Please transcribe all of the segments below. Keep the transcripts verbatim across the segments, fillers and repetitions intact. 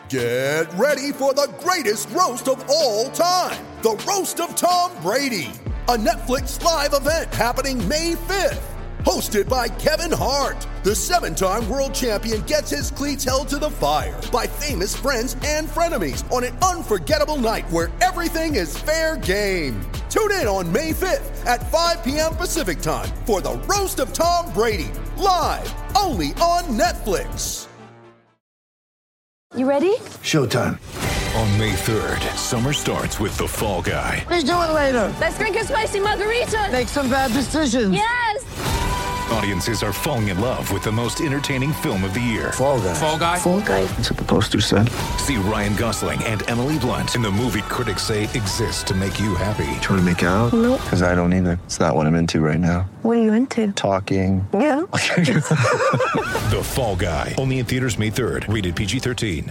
Get ready for the greatest roast of all time, the Roast of Tom Brady, a Netflix live event happening May fifth. Hosted by Kevin Hart, the seven-time world champion gets his cleats held to the fire by famous friends and frenemies on an unforgettable night where everything is fair game. Tune in on May fifth at five p.m. Pacific time for the Roast of Tom Brady, live only on Netflix. You ready? Showtime. On May third, summer starts with The Fall Guy. Let's do it later. Let's drink a spicy margarita. Make some bad decisions. Yes! Audiences are falling in love with the most entertaining film of the year. Fall Guy. Fall Guy? Fall Guy. That's what the poster said. See Ryan Gosling and Emily Blunt in the movie critics say exists to make you happy. Trying to make it out? Nope. Because I don't either. It's not what I'm into right now. What are you into? Talking. Yeah. The Fall Guy. Only in theaters May third. Rated P G thirteen.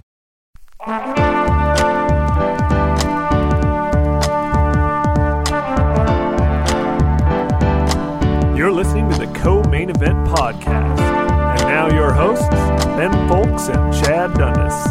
You're listening to the Co-Main Event Podcast. And now your hosts, Ben Folks and Chad Dundas.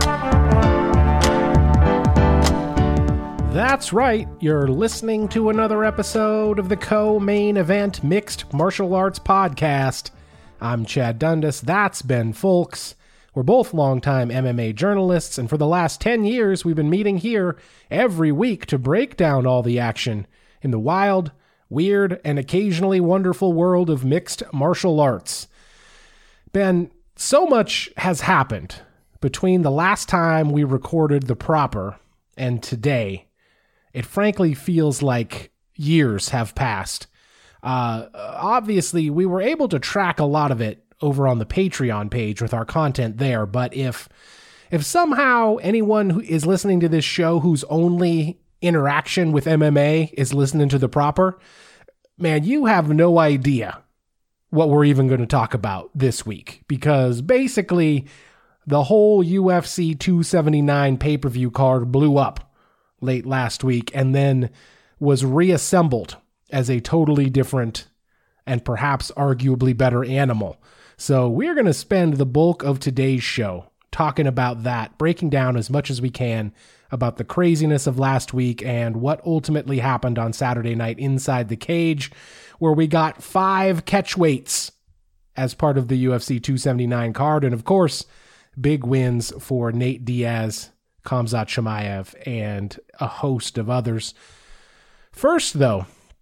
That's right. You're listening to another episode of the Co-Main Event Mixed Martial Arts Podcast. I'm Chad Dundas. That's Ben Folks. We're both longtime M M A journalists, and for the last ten years, we've been meeting here every week to break down all the action in the wild, weird, and occasionally wonderful world of mixed martial arts. Ben, so much has happened between the last time we recorded The Proper and today. It frankly feels like years have passed. Uh, obviously, we were able to track a lot of it over on the Patreon page with our content there, but if if somehow anyone who is listening to this show whose only interaction with M M A is listening to The Proper, man, you have no idea what we're even going to talk about this week, because basically the whole U F C two seventy-nine pay-per-view card blew up late last week and then was reassembled as a totally different and perhaps arguably better animal. So we're going to spend the bulk of today's show talking about that, breaking down as much as we can about the craziness of last week and what ultimately happened on Saturday night inside the cage, where we got five catch weights as part of the U F C two seventy-nine card. And of course, big wins for Nate Diaz, Khamzat Chimaev, and a host of others. First, though,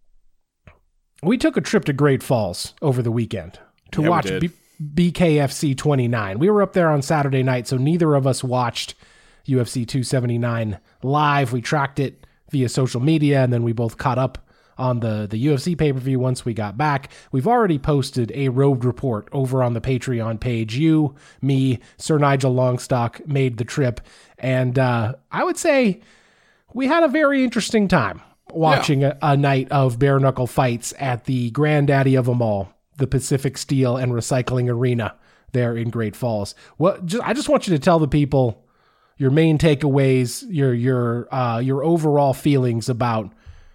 we took a trip to Great Falls over the weekend to yeah, watch B- BKFC twenty-nine. We were up there on Saturday night, so neither of us watched U F C two seventy-nine live. We tracked it via social media, and then we both caught up on the, the U F C pay-per-view once we got back. We've already posted a road report over on the Patreon page. You, me, Sir Nigel Longstock made the trip, and uh, I would say we had a very interesting time watching yeah. a, a night of bare-knuckle fights at the granddaddy of them all, the Pacific Steel and Recycling Arena there in Great Falls. What? Just, I just want you to tell the people your main takeaways, your your uh, your overall feelings about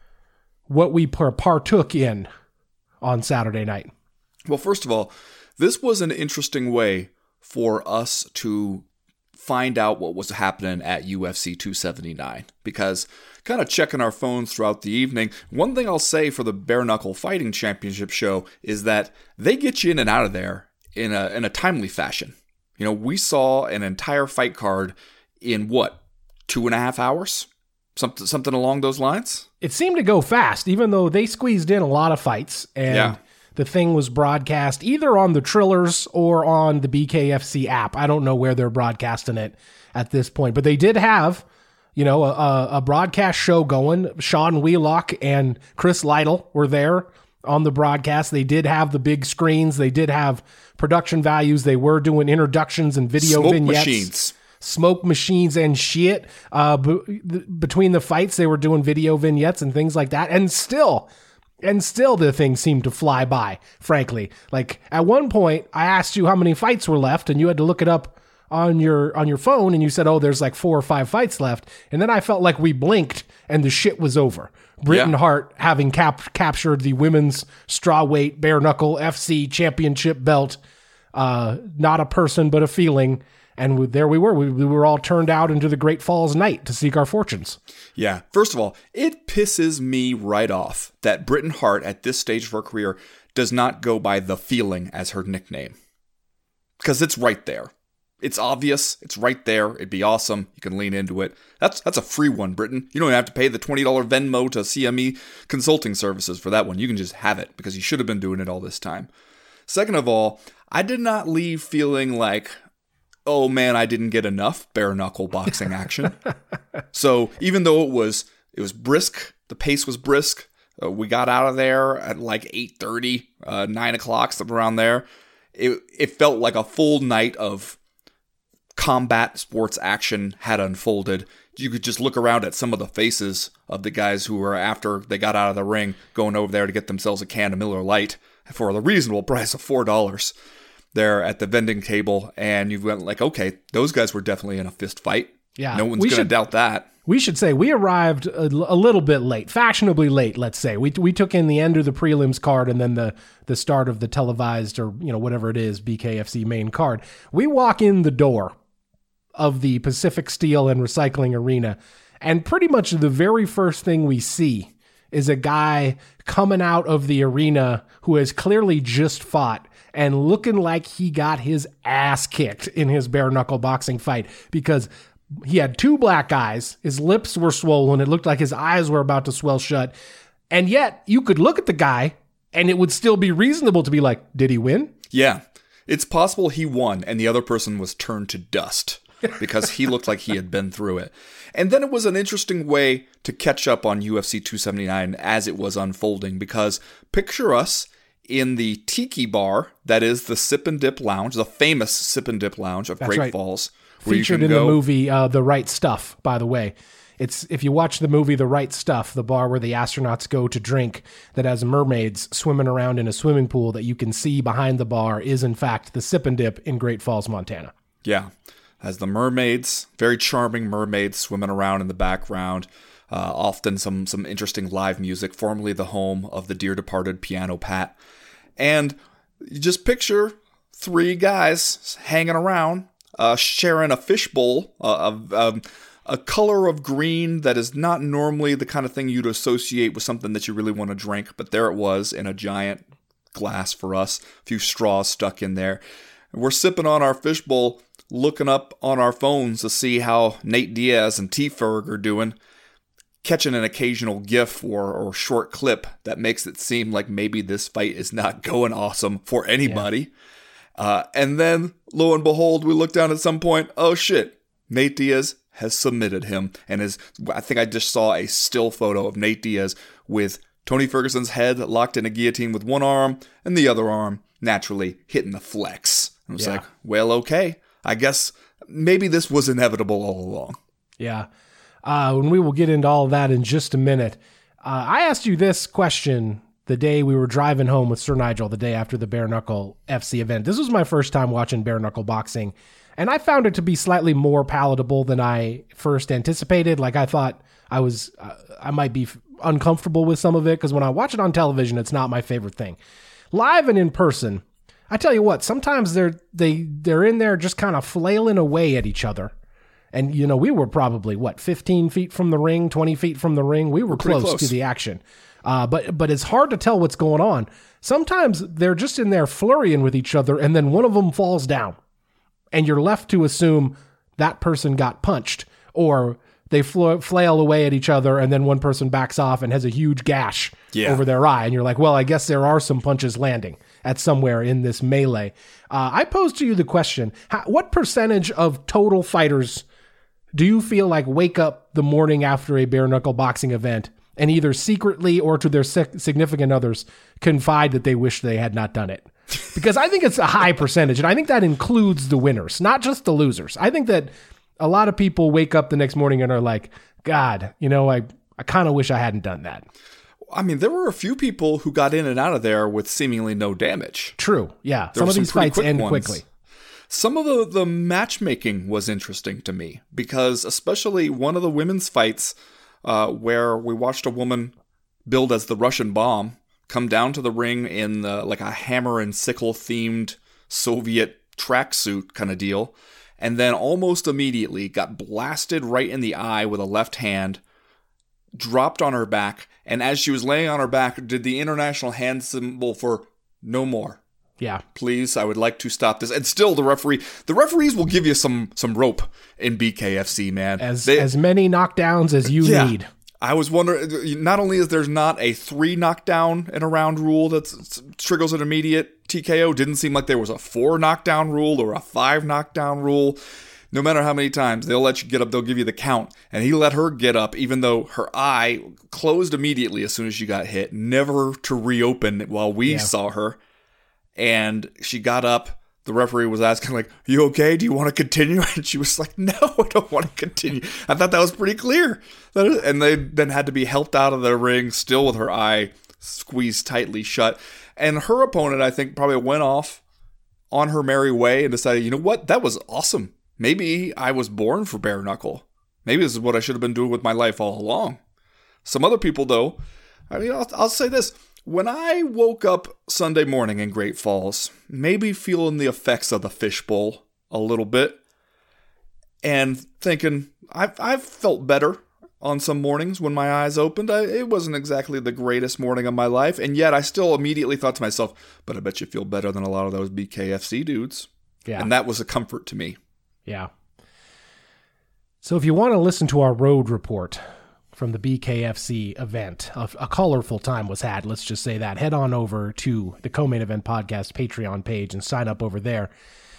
what we par- partook in on Saturday night. Well, first of all, this was an interesting way for us to find out what was happening at U F C two seventy-nine, because kind of checking our phones throughout the evening, one thing I'll say for the Bare Knuckle Fighting Championship show is that they get you in and out of there in a in a timely fashion. You know, we saw an entire fight card in what, two and a half hours? Something something along those lines? It seemed to go fast, even though they squeezed in a lot of fights, and yeah. the thing was broadcast either on the Trillers or on the B K F C app. I don't know where they're broadcasting it at this point, but they did have, you know, a, a broadcast show going. Sean Wheelock and Chris Lytle were there on the broadcast. They did have the big screens. They did have production values. They were doing introductions and video Smoke vignettes. machines. Smoke machines and shit. Uh, b- between the fights, they were doing video vignettes and things like that. And still, and still the thing seemed to fly by, frankly. Like, at one point, I asked you how many fights were left, and you had to look it up on your on your phone, and you said, oh, there's like four or five fights left. And then I felt like we blinked, and the shit was over. Britain yeah. Hart having cap- captured the women's strawweight bare knuckle F C championship belt. Uh, not a person, but a feeling. And we, there we were. We, we were all turned out into the Great Falls Night to seek our fortunes. Yeah. First of all, it pisses me right off that Britain Hart at this stage of her career does not go by The Feeling as her nickname. Because it's right there. It's obvious. It's right there. It'd be awesome. You can lean into it. That's that's a free one, Britain. You don't have to pay the twenty dollars Venmo to C M E Consulting Services for that one. You can just have it because you should have been doing it all this time. Second of all, I did not leave feeling like, oh man, I didn't get enough bare knuckle boxing action. So even though it was it was brisk, the pace was brisk. Uh, we got out of there at like eight thirty, uh, nine o'clock, something around there. It it felt like a full night of combat sports action had unfolded. You could just look around at some of the faces of the guys who were, after they got out of the ring, going over there to get themselves a can of Miller Lite for the reasonable price of four dollars there at the vending table. And you went like, okay, those guys were definitely in a fist fight. Yeah, no one's going to doubt that. We should say we arrived a, a little bit late, fashionably late, let's say. We we took in the end of the prelims card and then the the start of the televised, or you know whatever it is, B K F C main card. We walk in the door of the Pacific Steel and Recycling Arena, and pretty much the very first thing we see is a guy coming out of the arena who has clearly just fought and looking like he got his ass kicked in his bare knuckle boxing fight, because he had two black eyes, his lips were swollen, it looked like his eyes were about to swell shut, and yet you could look at the guy and it would still be reasonable to be like, did he win? Yeah, it's possible he won and the other person was turned to dust. Because he looked like he had been through it. And then it was an interesting way to catch up on U F C two seventy-nine as it was unfolding, because picture us in the Tiki Bar, that is the Sip and Dip Lounge, the famous Sip and Dip Lounge of That's Great right. Falls. Featured in go. the movie uh, The Right Stuff, by the way. It's if you watch the movie The Right Stuff, the bar where the astronauts go to drink, that has mermaids swimming around in a swimming pool that you can see behind the bar, is in fact the Sip and Dip in Great Falls, Montana. Yeah. As the mermaids, very charming mermaids swimming around in the background. Uh, often some some interesting live music, formerly the home of the dear departed Piano Pat. And you just picture three guys hanging around, uh, sharing a fishbowl, uh, of um, a color of green that is not normally the kind of thing you'd associate with something that you really want to drink. But there it was in a giant glass for us, a few straws stuck in there. And we're sipping on our fishbowl, looking up on our phones to see how Nate Diaz and T-Ferg are doing, catching an occasional gif or, or short clip that makes it seem like maybe this fight is not going awesome for anybody. Yeah. Uh, and then, lo and behold, we look down at some point, oh shit, Nate Diaz has submitted him. And is I think I just saw a still photo of Nate Diaz with Tony Ferguson's head locked in a guillotine with one arm, and the other arm naturally hitting the flex. I was yeah. like, well, okay. I guess maybe this was inevitable all along. Yeah. Uh, and we will get into all of that in just a minute. Uh, I asked you this question the day we were driving home with Sir Nigel, the day after the Bare Knuckle F C event. This was my first time watching bare knuckle boxing, and I found it to be slightly more palatable than I first anticipated. Like I thought I was, uh, I might be uncomfortable with some of it, because when I watch it on television, it's not my favorite thing. Live and in person, I tell you what, sometimes they're they they're in there just kind of flailing away at each other. And, you know, we were probably, what, fifteen feet from the ring, twenty feet from the ring? We were close, close to the action. Uh, but but it's hard to tell what's going on. Sometimes they're just in there flurrying with each other, and then one of them falls down. And you're left to assume that person got punched, or they fl- flail away at each other, and then one person backs off and has a huge gash yeah. over their eye. And you're like, well, I guess there are some punches landing at somewhere in this melee. Uh, I posed to you the question, how, what percentage of total fighters do you feel like wake up the morning after a bare knuckle boxing event and either secretly or to their significant others confide that they wish they had not done it? Because I think it's a high percentage, and I think that includes the winners, not just the losers. I think that a lot of people wake up the next morning and are like, God, you know, I, I kind of wish I hadn't done that. I mean, there were a few people who got in and out of there with seemingly no damage. True, yeah. There some of some these fights end ones. quickly. Some of the, the matchmaking was interesting to me, because especially one of the women's fights uh, where we watched a woman billed as the Russian bomb come down to the ring in the, like a hammer and sickle themed Soviet tracksuit kind of deal. and then almost immediately got blasted right in the eye with a left hand, dropped on her back, and as she was laying on her back, did the international hand symbol for no more. Yeah. Please, I would like to stop this. And still the referee, the referees will give you some some rope in B K F C, man. As they, as many knockdowns as you yeah, need. I was wondering, not only is there not a three knockdown in a round rule that triggers an immediate T K O, didn't seem like there was a four knockdown rule or a five knockdown rule. No matter how many times, they'll let you get up, they'll give you the count. And he let her get up, even though her eye closed immediately as soon as she got hit, never to reopen while we yeah. saw her. And she got up. The referee was asking, like, you okay? Do you want to continue? And she was like, no, I don't want to continue. I thought that was pretty clear. And they then had to be helped out of the ring, still with her eye squeezed tightly shut. And her opponent, I think, probably went off on her merry way and decided, you know what? That was awesome. Maybe I was born for bare knuckle. Maybe this is what I should have been doing with my life all along. Some other people, though, I mean, I'll, I'll say this. When I woke up Sunday morning in Great Falls, maybe feeling the effects of the fishbowl a little bit, and thinking, I've, I've felt better on some mornings when my eyes opened. I, it wasn't exactly the greatest morning of my life, and yet I still immediately thought to myself, but I bet you feel better than a lot of those B K F C dudes. Yeah. And that was a comfort to me. Yeah. So if you want to listen to our road report from the B K F C event, a, a colorful time was had, let's just say that, head on over to the Co-Main Event Podcast Patreon page and sign up over there.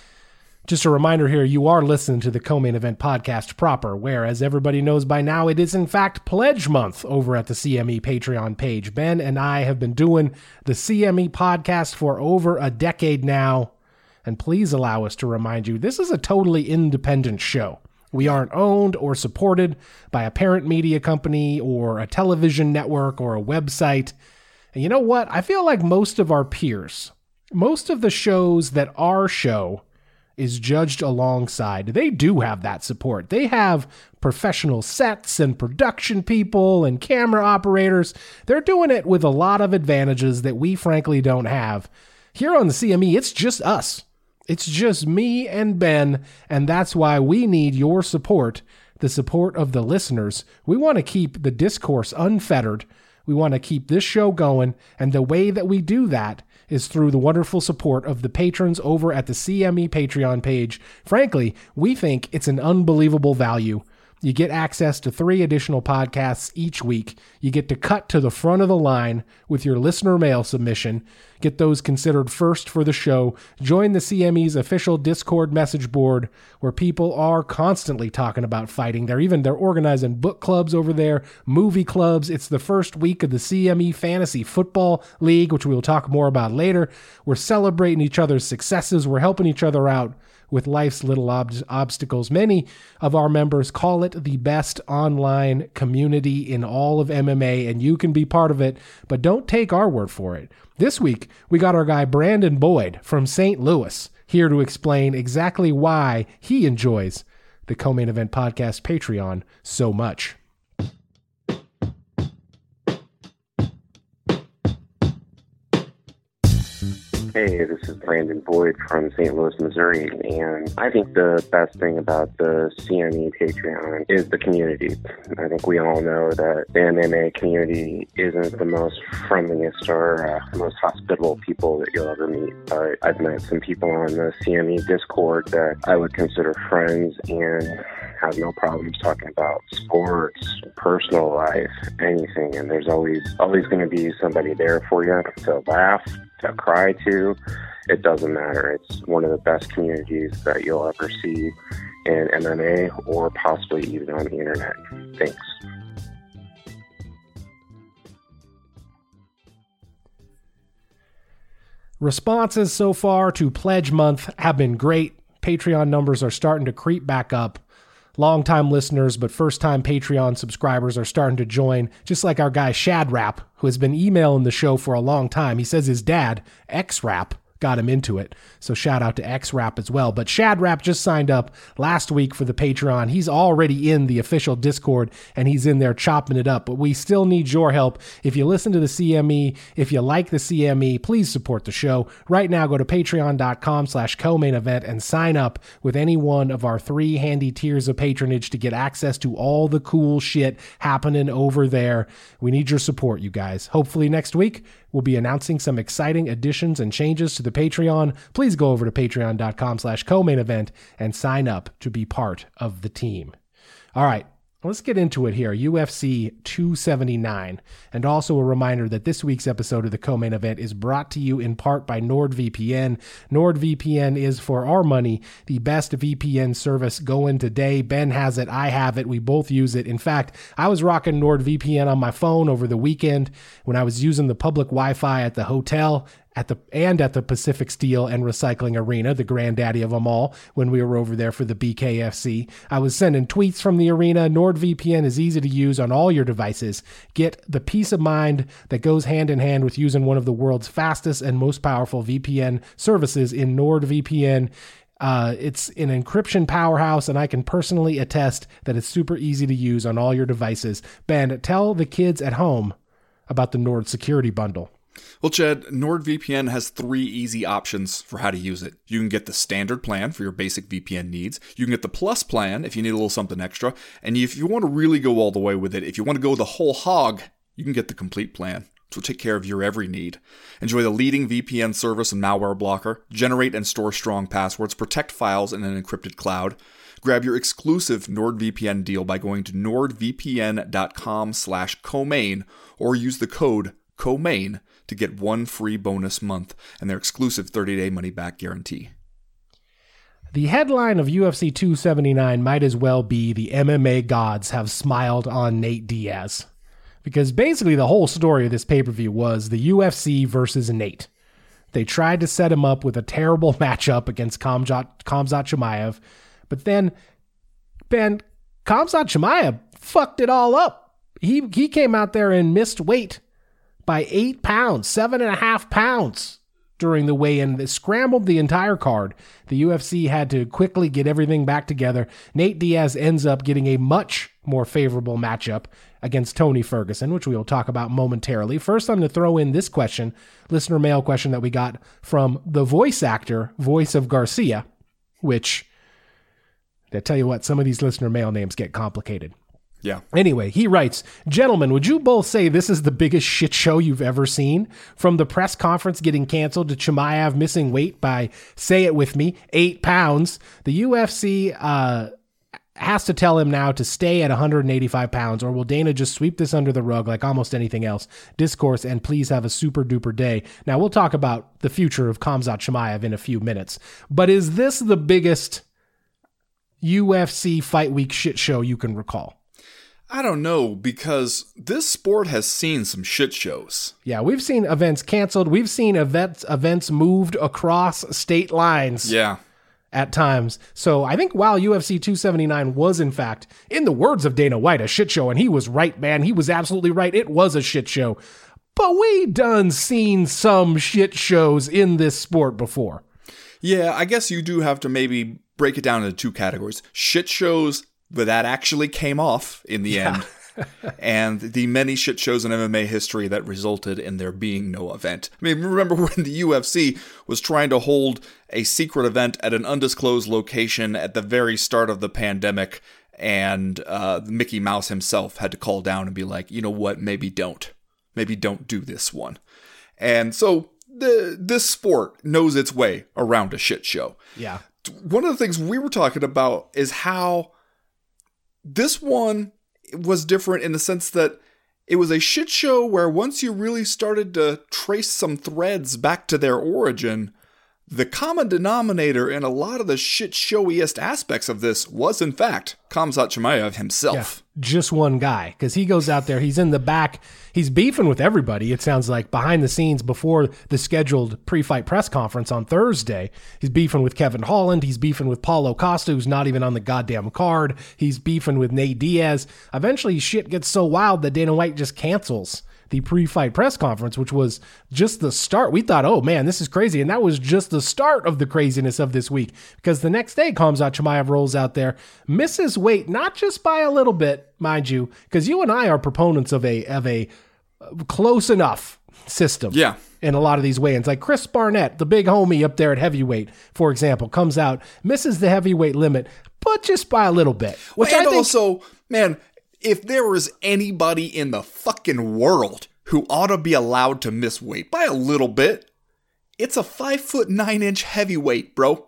Just a reminder here, you are listening to the Co-Main Event Podcast proper, where, as everybody knows by now, it is in fact Pledge Month over at the C M E Patreon page. Ben and I have been doing the C M E podcast for over a decade now, and please allow us to remind you, this is a totally independent show. We aren't owned or supported by a parent media company or a television network or a website. And you know what? I feel like most of our peers, most of the shows that our show is judged alongside, they do have that support. They have professional sets and production people and camera operators. They're doing it with a lot of advantages that we frankly don't have. Here on the C M E, it's just us. It's just me and Ben, and that's why we need your support, the support of the listeners. We want to keep the discourse unfettered. We want to keep this show going, and the way that we do that is through the wonderful support of the patrons over at the C M E Patreon page. Frankly, we think it's an unbelievable value. You get access to three additional podcasts each week. You get to cut to the front of the line with your listener mail submission. Get those considered first for the show. Join the C M E's official Discord message board where people are constantly talking about fighting. They're even they're organizing book clubs over there, movie clubs. It's the first week of the C M E Fantasy Football League, which we will talk more about later. We're celebrating each other's successes. We're helping each other out with life's little ob- obstacles. Many of our members call it the best online community in all of M M A, and you can be part of it, but don't take our word for it. This week, we got our guy Brandon Boyd from Saint Louis here to explain exactly why he enjoys the Co-Main Event Podcast Patreon so much. Hey, this is Brandon Boyd from Saint Louis, Missouri, and I think the best thing about the C M E Patreon is the community. I think we all know that the M M A community isn't the most friendliest or uh, most hospitable people that you'll ever meet. Uh, I've met some people on the C M E Discord that I would consider friends and have no problems talking about sports, personal life, anything, and there's always always going to be somebody there for you to laugh, to cry to. It doesn't matter. It's one of the best communities that you'll ever see in M M A or possibly even on the internet. Thanks. Responses so far to Pledge Month have been great. Patreon numbers are starting to creep back up. Long-time listeners, but first-time Patreon subscribers are starting to join, just like our guy Shadrap, who has been emailing the show for a long time. He says his dad, X-Rap, got him into it. So shout out to X-Rap as well. But Shadrap just signed up last week for the Patreon. He's already in the official Discord, and he's in there chopping it up. But we still need your help. If you listen to the C M E, if you like the C M E, please support the show. Right now, go to patreon.com slash co-main event and sign up with any one of our three handy tiers of patronage to get access to all the cool shit happening over there. We need your support, you guys. Hopefully next week, we'll be announcing some exciting additions and changes to the Patreon. Please go over to patreon.com slash co-main event and sign up to be part of the team. All right, let's get into it here. U F C two seventy-nine. And also a reminder that this week's episode of the co-main event is brought to you in part by NordVPN. NordVPN is, for our money, the best V P N service going today. Ben has it. I have it. We both use it. In fact, I was rocking NordVPN on my phone over the weekend when I was using the public Wi-Fi at the hotel at the and at the Pacific Steel and Recycling Arena, the granddaddy of them all, when we were over there for the B K F C. I was sending tweets from the arena. NordVPN is easy to use on all your devices. Get the peace of mind that goes hand in hand with using one of the world's fastest and most powerful V P N services in NordVPN. Uh, it's an encryption powerhouse, and I can personally attest that it's super easy to use on all your devices. Ben, tell the kids at home about the Nord Security Bundle. Well, Chad, NordVPN has three easy options for how to use it. You can get the standard plan for your basic V P N needs. You can get the plus plan if you need a little something extra. And if you want to really go all the way with it, if you want to go the whole hog, you can get the complete plan, which will take care of your every need. Enjoy the leading V P N service and malware blocker. Generate and store strong passwords. Protect files in an encrypted cloud. Grab your exclusive NordVPN deal by going to nordvpn.com slash co-main or use the code COMAIN to get one free bonus month and their exclusive thirty-day money-back guarantee. The headline of U F C two seventy-nine might as well be the M M A gods have smiled on Nate Diaz. Because basically the whole story of this pay-per-view was the U F C versus Nate. They tried to set him up with a terrible matchup against Khamzat, Khamzat Chimaev, but then, Ben, Khamzat Chimaev fucked it all up. He, he came out there and missed weight by eight pounds, seven and a half pounds during the weigh-in. They scrambled the entire card. The U F C had to quickly get everything back together. Nate Diaz ends up getting a much more favorable matchup against Tony Ferguson, which we will talk about momentarily. First, I'm going to throw in this question, listener mail question that we got from the voice actor, voice of Garcia, which, I tell you what, some of these listener mail names get complicated. Yeah. Anyway, he writes, gentlemen, would you both say this is the biggest shit show you've ever seen? From the press conference getting canceled to Chimaev missing weight by, say it with me, eight pounds, the U F C uh, has to tell him now to stay at one hundred eighty-five pounds, or will Dana just sweep this under the rug like almost anything else? Discourse, and please have a super duper day. Now, we'll talk about the future of Khamzat Chimaev in a few minutes, but is this the biggest U F C Fight Week shit show you can recall? I don't know, because this sport has seen some shit shows. Yeah, we've seen events canceled. We've seen events events moved across state lines. Yeah. At times. So I think while U F C two seventy-nine was, in fact, in the words of Dana White, a shit show, and he was right, man. He was absolutely right. It was a shit show. But we done seen some shit shows in this sport before. Yeah, I guess you do have to maybe break it down into two categories. Shit shows but that actually came off in the yeah. end. And the many shit shows in M M A history that resulted in there being no event. I mean, remember when the U F C was trying to hold a secret event at an undisclosed location at the very start of the pandemic, and uh, Mickey Mouse himself had to call down and be like, you know what, maybe don't. Maybe don't do this one. And so the this sport knows its way around a shit show. Yeah. One of the things we were talking about is how this one was different in the sense that it was a shit show where once you really started to trace some threads back to their origin, the common denominator in a lot of the shit showiest aspects of this was, in fact, Khamzat Chimaev himself. Yeah, just one guy, because he goes out there, he's in the back, he's beefing with everybody, it sounds like, behind the scenes before the scheduled pre-fight press conference on Thursday. He's beefing with Kevin Holland, he's beefing with Paulo Costa, who's not even on the goddamn card, he's beefing with Nate Diaz. Eventually, shit gets so wild that Dana White just cancels the pre-fight press conference, which was just the start. We thought, oh man, this is crazy. And that was just the start of the craziness of this week, because the next day Khamzat Chimaev rolls out there, misses weight, not just by a little bit, mind you, because you and I are proponents of a, of a close enough system. Yeah. In a lot of these weigh-ins, like Chris Barnett, the big homie up there at heavyweight, for example, comes out, misses the heavyweight limit, but just by a little bit. Which and I think, also, man, if there was anybody in the fucking world who ought to be allowed to miss weight by a little bit, it's a five foot nine inch heavyweight, bro.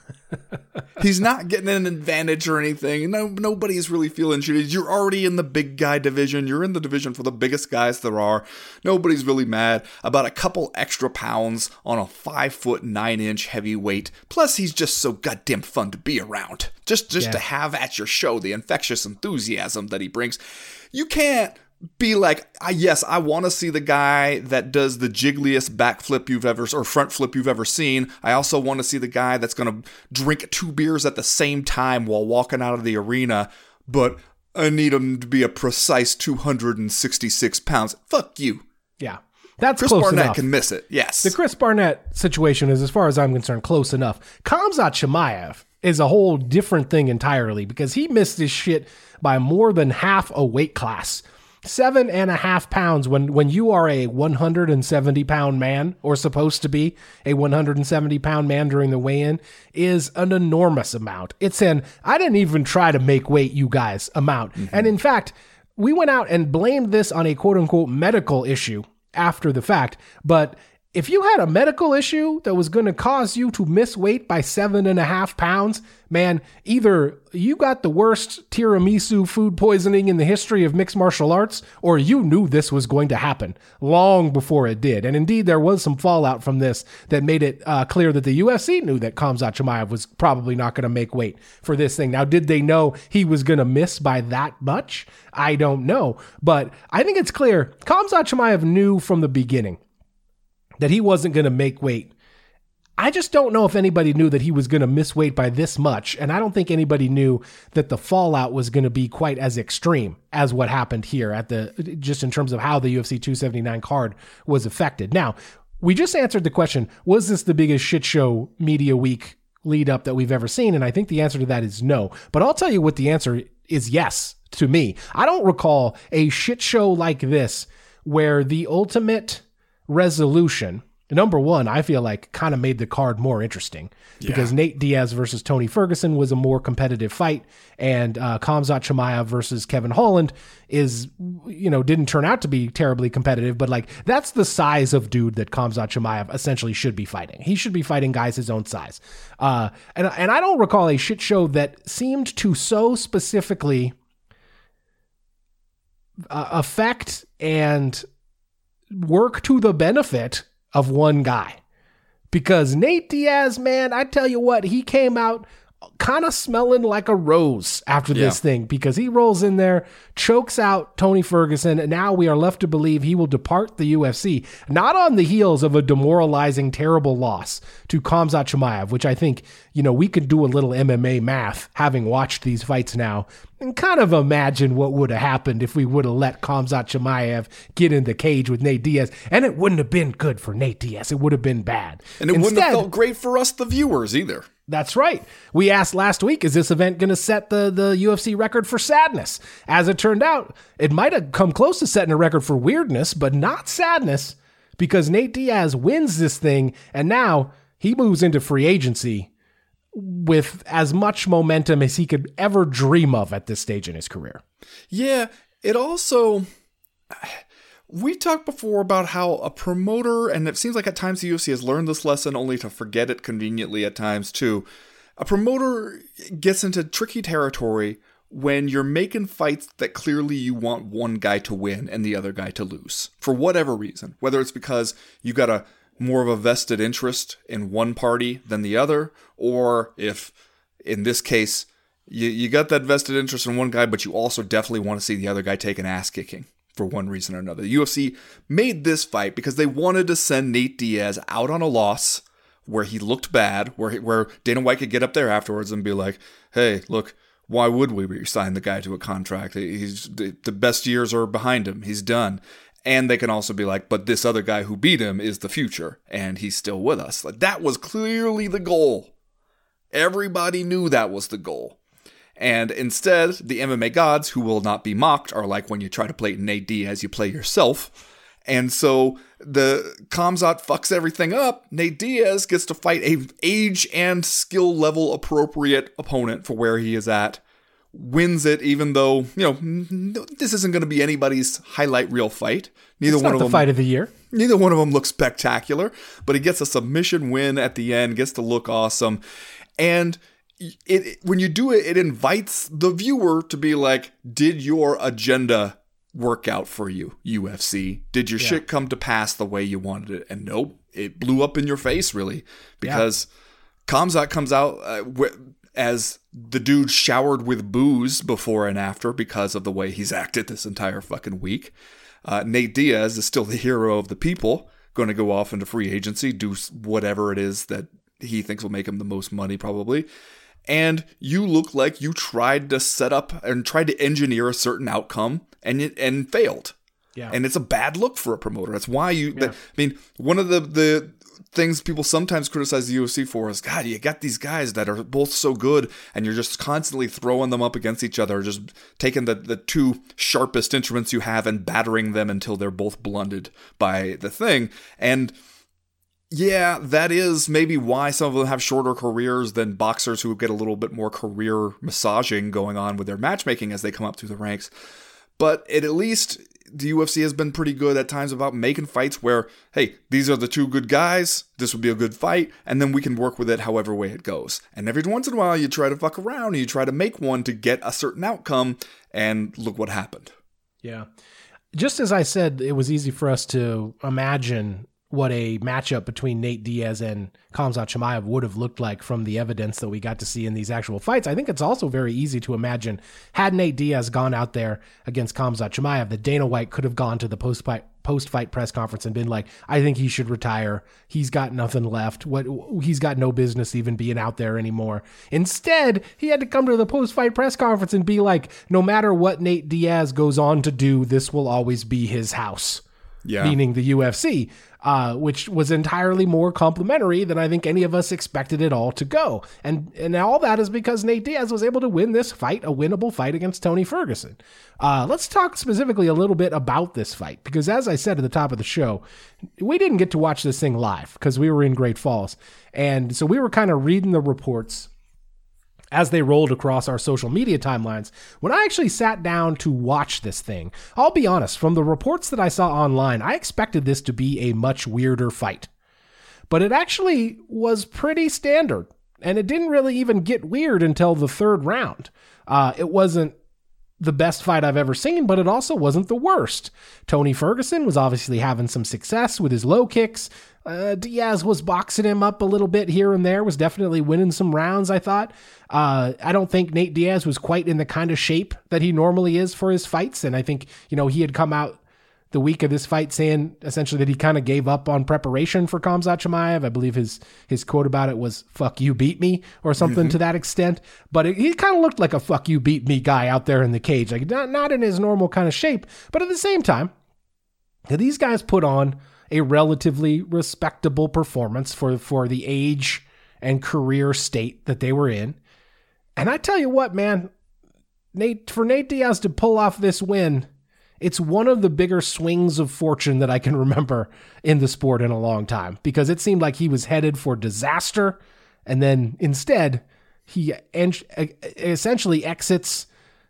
He's not getting an advantage or anything. No, nobody's really feeling shitty. You're already in the big guy division. You're in the division for the biggest guys there are. Nobody's really mad about a couple extra pounds on a five foot nine inch heavyweight. Plus, he's just so goddamn fun to be around. Just, just Yeah. to have at your show, the infectious enthusiasm that he brings. You can't be like, ah, yes, I want to see the guy that does the jiggliest backflip you've ever, or front flip you've ever seen. I also want to see the guy that's going to drink two beers at the same time while walking out of the arena, but I need him to be a precise two hundred sixty-six pounds. Fuck you. yeah, that's Chris close Barnett enough. can miss it, yes. The Chris Barnett situation is, as far as I'm concerned, close enough. Khamzat Chimaev is a whole different thing entirely, because he missed this shit by more than half a weight class. Seven and a half pounds when, when you are a one hundred seventy pound man, or supposed to be a one hundred seventy pound man during the weigh-in, is an enormous amount. It's an, I didn't even try to make weight, you guys, amount. Mm-hmm. And in fact, we went out and blamed this on a quote unquote medical issue after the fact. But if you had a medical issue that was going to cause you to miss weight by seven and a half pounds, man, either you got the worst tiramisu food poisoning in the history of mixed martial arts, or you knew this was going to happen long before it did. And indeed, there was some fallout from this that made it uh, clear that the U F C knew that Khamzat Chimaev was probably not going to make weight for this thing. Now, did they know he was going to miss by that much? I don't know. But I think it's clear Khamzat Chimaev knew from the beginning that he wasn't going to make weight. I just don't know if anybody knew that he was going to miss weight by this much, and I don't think anybody knew that the fallout was going to be quite as extreme as what happened here at the, just in terms of how the U F C two seventy-nine card was affected. Now, we just answered the question, was this the biggest shit show media week lead up that we've ever seen? And I think the answer to that is no. But I'll tell you what the answer is yes to me. I don't recall a shit show like this where the ultimate resolution, number one, I feel like kind of made the card more interesting, because yeah. Nate Diaz versus Tony Ferguson was a more competitive fight, and uh, Khamzat Chimaev versus Kevin Holland is, you know, didn't turn out to be terribly competitive, but like that's the size of dude that Khamzat Chimaev essentially should be fighting. He should be fighting guys his own size. Uh, and, and I don't recall a shit show that seemed to so specifically uh, affect and work to the benefit of one guy. Because Nate Diaz, man, I tell you what, he came out kind of smelling like a rose after yeah. this thing, because he rolls in there, chokes out Tony Ferguson, and now we are left to believe he will depart the U F C, not on the heels of a demoralizing, terrible loss to Khamzat Chimaev, which I think, you know, we could do a little M M A math, having watched these fights now, and kind of imagine what would have happened if we would have let Khamzat Chimaev get in the cage with Nate Diaz, and it wouldn't have been good for Nate Diaz. It would have been bad. And it Instead, wouldn't have felt great for us, the viewers, either. That's right. We asked last week, is this event going to set the, the U F C record for sadness? As it turned out, it might have come close to setting a record for weirdness, but not sadness, because Nate Diaz wins this thing, and now he moves into free agency with as much momentum as he could ever dream of at this stage in his career. Yeah, it also... We talked before about how a promoter, and it seems like at times the U F C has learned this lesson only to forget it conveniently at times too. A promoter gets into tricky territory when you're making fights that clearly you want one guy to win and the other guy to lose, for whatever reason. Whether it's because you got a more of a vested interest in one party than the other, or if, in this case, you, you got that vested interest in one guy, but you also definitely want to see the other guy take an ass kicking. For one reason or another. The U F C made this fight because they wanted to send Nate Diaz out on a loss where he looked bad, where he, where Dana White could get up there afterwards and be like, hey, look, why would we re-sign the guy to a contract? He's the best years are behind him. He's done. And they can also be like, but this other guy who beat him is the future, and he's still with us. Like, that was clearly the goal. Everybody knew that was the goal. And instead, the M M A gods, who will not be mocked, are like when you try to play Nate Diaz, you play yourself. And so the Khamzat fucks everything up. Nate Diaz gets to fight a age and skill level appropriate opponent for where he is at. Wins it, even though, you know, this isn't going to be anybody's highlight reel fight. Neither it's one not of the them, fight of the year. Neither one of them looks spectacular, but he gets a submission win at the end, gets to look awesome. And it, it when you do it, it invites the viewer to be like, did your agenda work out for you, U F C? Did your yeah. shit come to pass the way you wanted it? And nope, it blew up in your face, really, because yeah. Khamzat comes out uh, with, as the dude showered with booze before and after because of the way he's acted this entire fucking week. Uh, Nate Diaz is still the hero of the people, going to go off into free agency, do whatever it is that he thinks will make him the most money probably. And you look like you tried to set up and tried to engineer a certain outcome and it and failed. Yeah. And it's a bad look for a promoter. That's why you, yeah. I mean, one of the, the things people sometimes criticize the U F C for is, God, you got these guys that are both so good and you're just constantly throwing them up against each other, just taking the, the two sharpest instruments you have and battering them until they're both blunted by the thing. And yeah, that is maybe why some of them have shorter careers than boxers who get a little bit more career massaging going on with their matchmaking as they come up through the ranks. But it, at least the U F C has been pretty good at times about making fights where, hey, these are the two good guys, this would be a good fight, and then we can work with it however way it goes. And every once in a while you try to fuck around and you try to make one to get a certain outcome, and look what happened. Yeah. Just as I said, it was easy for us to imagine what a matchup between Nate Diaz and Khamzat Chimaev would have looked like from the evidence that we got to see in these actual fights. I think it's also very easy to imagine, had Nate Diaz gone out there against Khamzat Chimaev, that Dana White could have gone to the post-fight post-fight press conference and been like, I think he should retire. He's got nothing left. What he's got no business even being out there anymore. Instead, he had to come to the post-fight press conference and be like, no matter what Nate Diaz goes on to do, this will always be his house. Yeah. Meaning the U F C, uh, which was entirely more complimentary than I think any of us expected it all to go. And and all that is because Nate Diaz was able to win this fight, a winnable fight against Tony Ferguson. Uh, let's talk specifically a little bit about this fight, because as I said at the top of the show, we didn't get to watch this thing live because we were in Great Falls. And so we were kind of reading the reports as they rolled across our social media timelines. When I actually sat down to watch this thing, I'll be honest, from the reports that I saw online, I expected this to be a much weirder fight. But it actually was pretty standard, and it didn't really even get weird until the third round. Uh, it wasn't the best fight I've ever seen, but it also wasn't the worst. Tony Ferguson was obviously having some success with his low kicks. Uh, Diaz was boxing him up a little bit here and there, was definitely winning some rounds, I thought. Uh, I don't think Nate Diaz was quite in the kind of shape that he normally is for his fights, and I think, you know, he had come out the week of this fight saying essentially that he kind of gave up on preparation for Khamzat Chimaev. I believe his his quote about it was, fuck you, beat me, or something mm-hmm. to that extent. But it, he kind of looked like a fuck you, beat me guy out there in the cage, like not, not in his normal kind of shape. But at the same time, these guys put on a relatively respectable performance for, for the age and career state that they were in. And I tell you what, man, Nate, for Nate Diaz to pull off this win, it's one of the bigger swings of fortune that I can remember in the sport in a long time, because it seemed like he was headed for disaster. And then instead, he en- essentially exits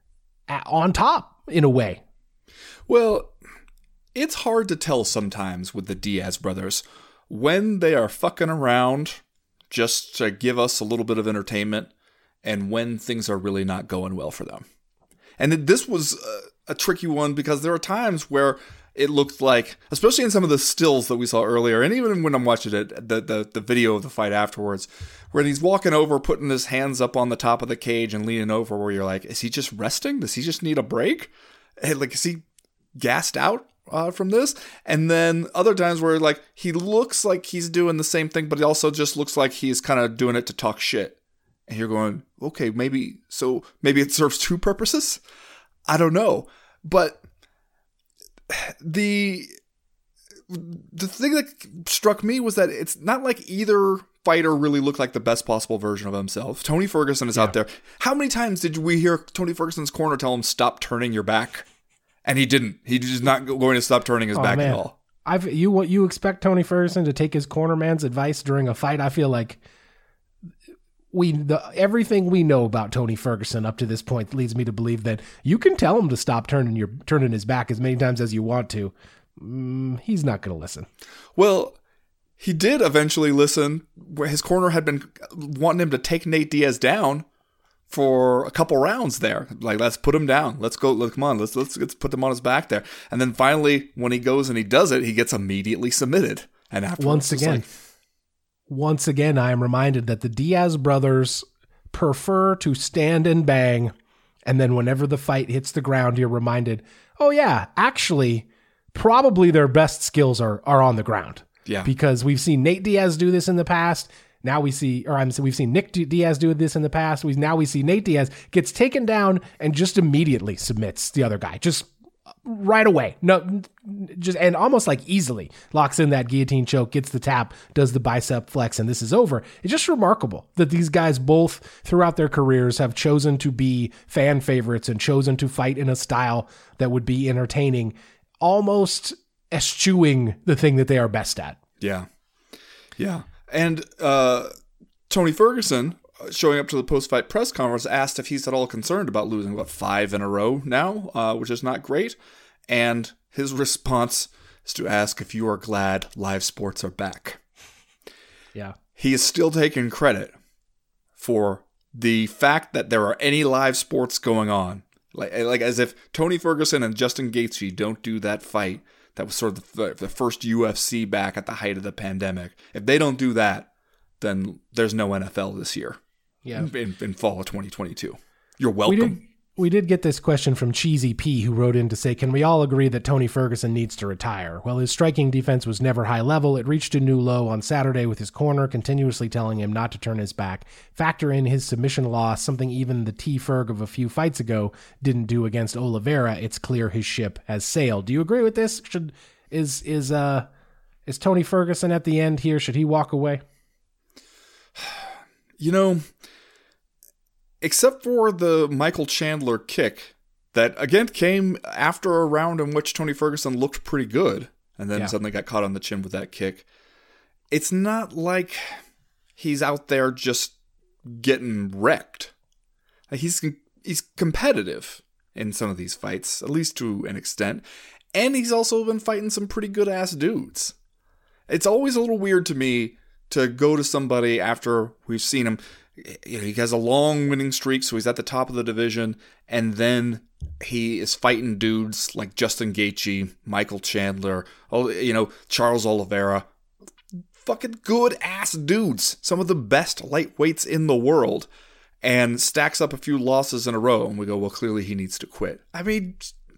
on top in a way. Well, it's hard to tell sometimes with the Diaz brothers when they are fucking around just to give us a little bit of entertainment and when things are really not going well for them. And this was a, a tricky one because there are times where it looked like, especially in some of the stills that we saw earlier, and even when I'm watching it, the, the, the video of the fight afterwards, where he's walking over, putting his hands up on the top of the cage and leaning over, where you're like, is he just resting? Does he just need a break? And like, is he gassed out uh, from this? And then other times where like he looks like he's doing the same thing, but he also just looks like he's kind of doing it to talk shit. And you're going, okay, maybe, so maybe it serves two purposes? I don't know. But the the thing that struck me was that it's not like either fighter really looked like the best possible version of himself. Tony Ferguson is yeah. out there. How many times did we hear Tony Ferguson's corner tell him, stop turning your back? And he didn't. He just not going to stop turning his oh, back man. at all. I've you what you expect Tony Ferguson to take his corner man's advice during a fight? I feel like we the everything we know about Tony Ferguson up to this point leads me to believe that you can tell him to stop turning your turning his back as many times as you want to. Mm, he's not going to listen. Well, he did eventually listen. Where his corner had been wanting him to take Nate Diaz down for a couple rounds there. Like, let's put him down. Let's go. Let's, come on. Let's, let's let's put them on his back there. And then finally, when he goes and he does it, he gets immediately submitted. And after once again, like, once again, I am reminded that the Diaz brothers prefer to stand and bang. And then whenever the fight hits the ground, you're reminded, oh yeah, actually, probably their best skills are are on the ground. Yeah. Because we've seen Nate Diaz do this in the past. Now we see, or I'm we've seen Nick Diaz do this in the past. We now we see Nate Diaz gets taken down and just immediately submits the other guy, just right away. No, just and almost like easily locks in that guillotine choke, gets the tap, does the bicep flex, and this is over. It's just remarkable that these guys both throughout their careers have chosen to be fan favorites and chosen to fight in a style that would be entertaining, almost eschewing the thing that they are best at. Yeah, yeah. And uh, Tony Ferguson, showing up to the post-fight press conference, asked if he's at all concerned about losing, what, five in a row now, uh, which is not great. And his response is to ask if you are glad live sports are back. Yeah. He is still taking credit for the fact that there are any live sports going on. Like, like as if Tony Ferguson and Justin Gaethje don't do that fight. That was sort of the, the first U F C back at the height of the pandemic. If they don't do that, then there's no N F L this year. Yeah, in, in fall of twenty twenty-two. You're welcome. We did, we did get this question from Cheesy P, who wrote in to say, can we all agree that Tony Ferguson needs to retire? Well, his striking defense was never high level. It reached a new low on Saturday with his corner continuously telling him not to turn his back. Factor in his submission loss, something even the T-Ferg of a few fights ago didn't do against Oliveira. It's clear his ship has sailed. Do you agree with this? Should is is uh is Tony Ferguson at the end here? Should he walk away? You know, except for the Michael Chandler kick that, again, came after a round in which Tony Ferguson looked pretty good and then yeah. suddenly got caught on the chin with that kick. It's not like he's out there just getting wrecked. Like he's he's competitive in some of these fights, at least to an extent. And he's also been fighting some pretty good-ass dudes. It's always a little weird to me to go to somebody after we've seen him. You know, he has a long winning streak, so he's at the top of the division, and then he is fighting dudes like Justin Gaethje, Michael Chandler, you know, Charles Oliveira. Fucking good-ass dudes. Some of the best lightweights in the world. And stacks up a few losses in a row, and we go, well, clearly he needs to quit. I mean,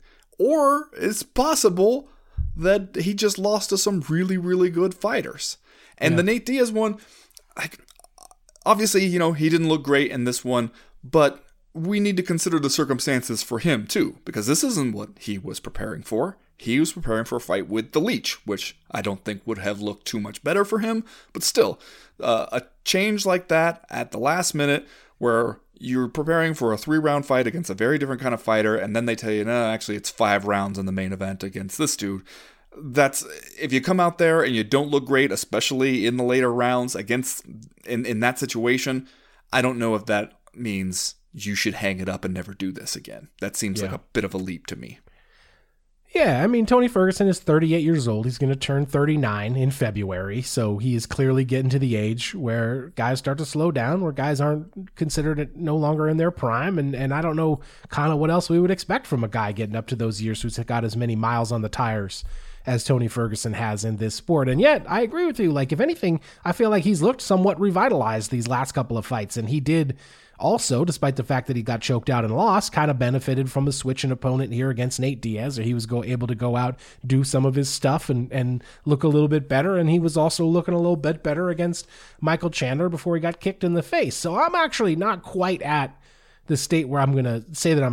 or it's possible that he just lost to some really, really good fighters. And yeah. the Nate Diaz one, like, obviously, you know, he didn't look great in this one, but we need to consider the circumstances for him, too, because this isn't what he was preparing for. He was preparing for a fight with the Leech, which I don't think would have looked too much better for him, but still, uh, a change like that at the last minute where you're preparing for a three-round fight against a very different kind of fighter, and then they tell you, no, actually, it's five rounds in the main event against this dude. That's, if you come out there and you don't look great, especially in the later rounds against, in, in that situation, I don't know if that means you should hang it up and never do this again. That seems yeah. like a bit of a leap to me. Yeah, I mean, Tony Ferguson is thirty-eight years old. He's going to turn thirty-nine in February, so he is clearly getting to the age where guys start to slow down, where guys aren't considered no longer in their prime, and, and I don't know kind of what else we would expect from a guy getting up to those years who's got as many miles on the tires as Tony Ferguson has in this sport. And yet, I agree with you. Like, if anything, I feel like he's looked somewhat revitalized these last couple of fights, and he did also, despite the fact that he got choked out and lost, kind of benefited from a switch in opponent here against Nate Diaz, or he was go, able to go out, do some of his stuff and, and look a little bit better. And he was also looking a little bit better against Michael Chandler before he got kicked in the face. So I'm actually not quite at the state where I'm going to say that I'm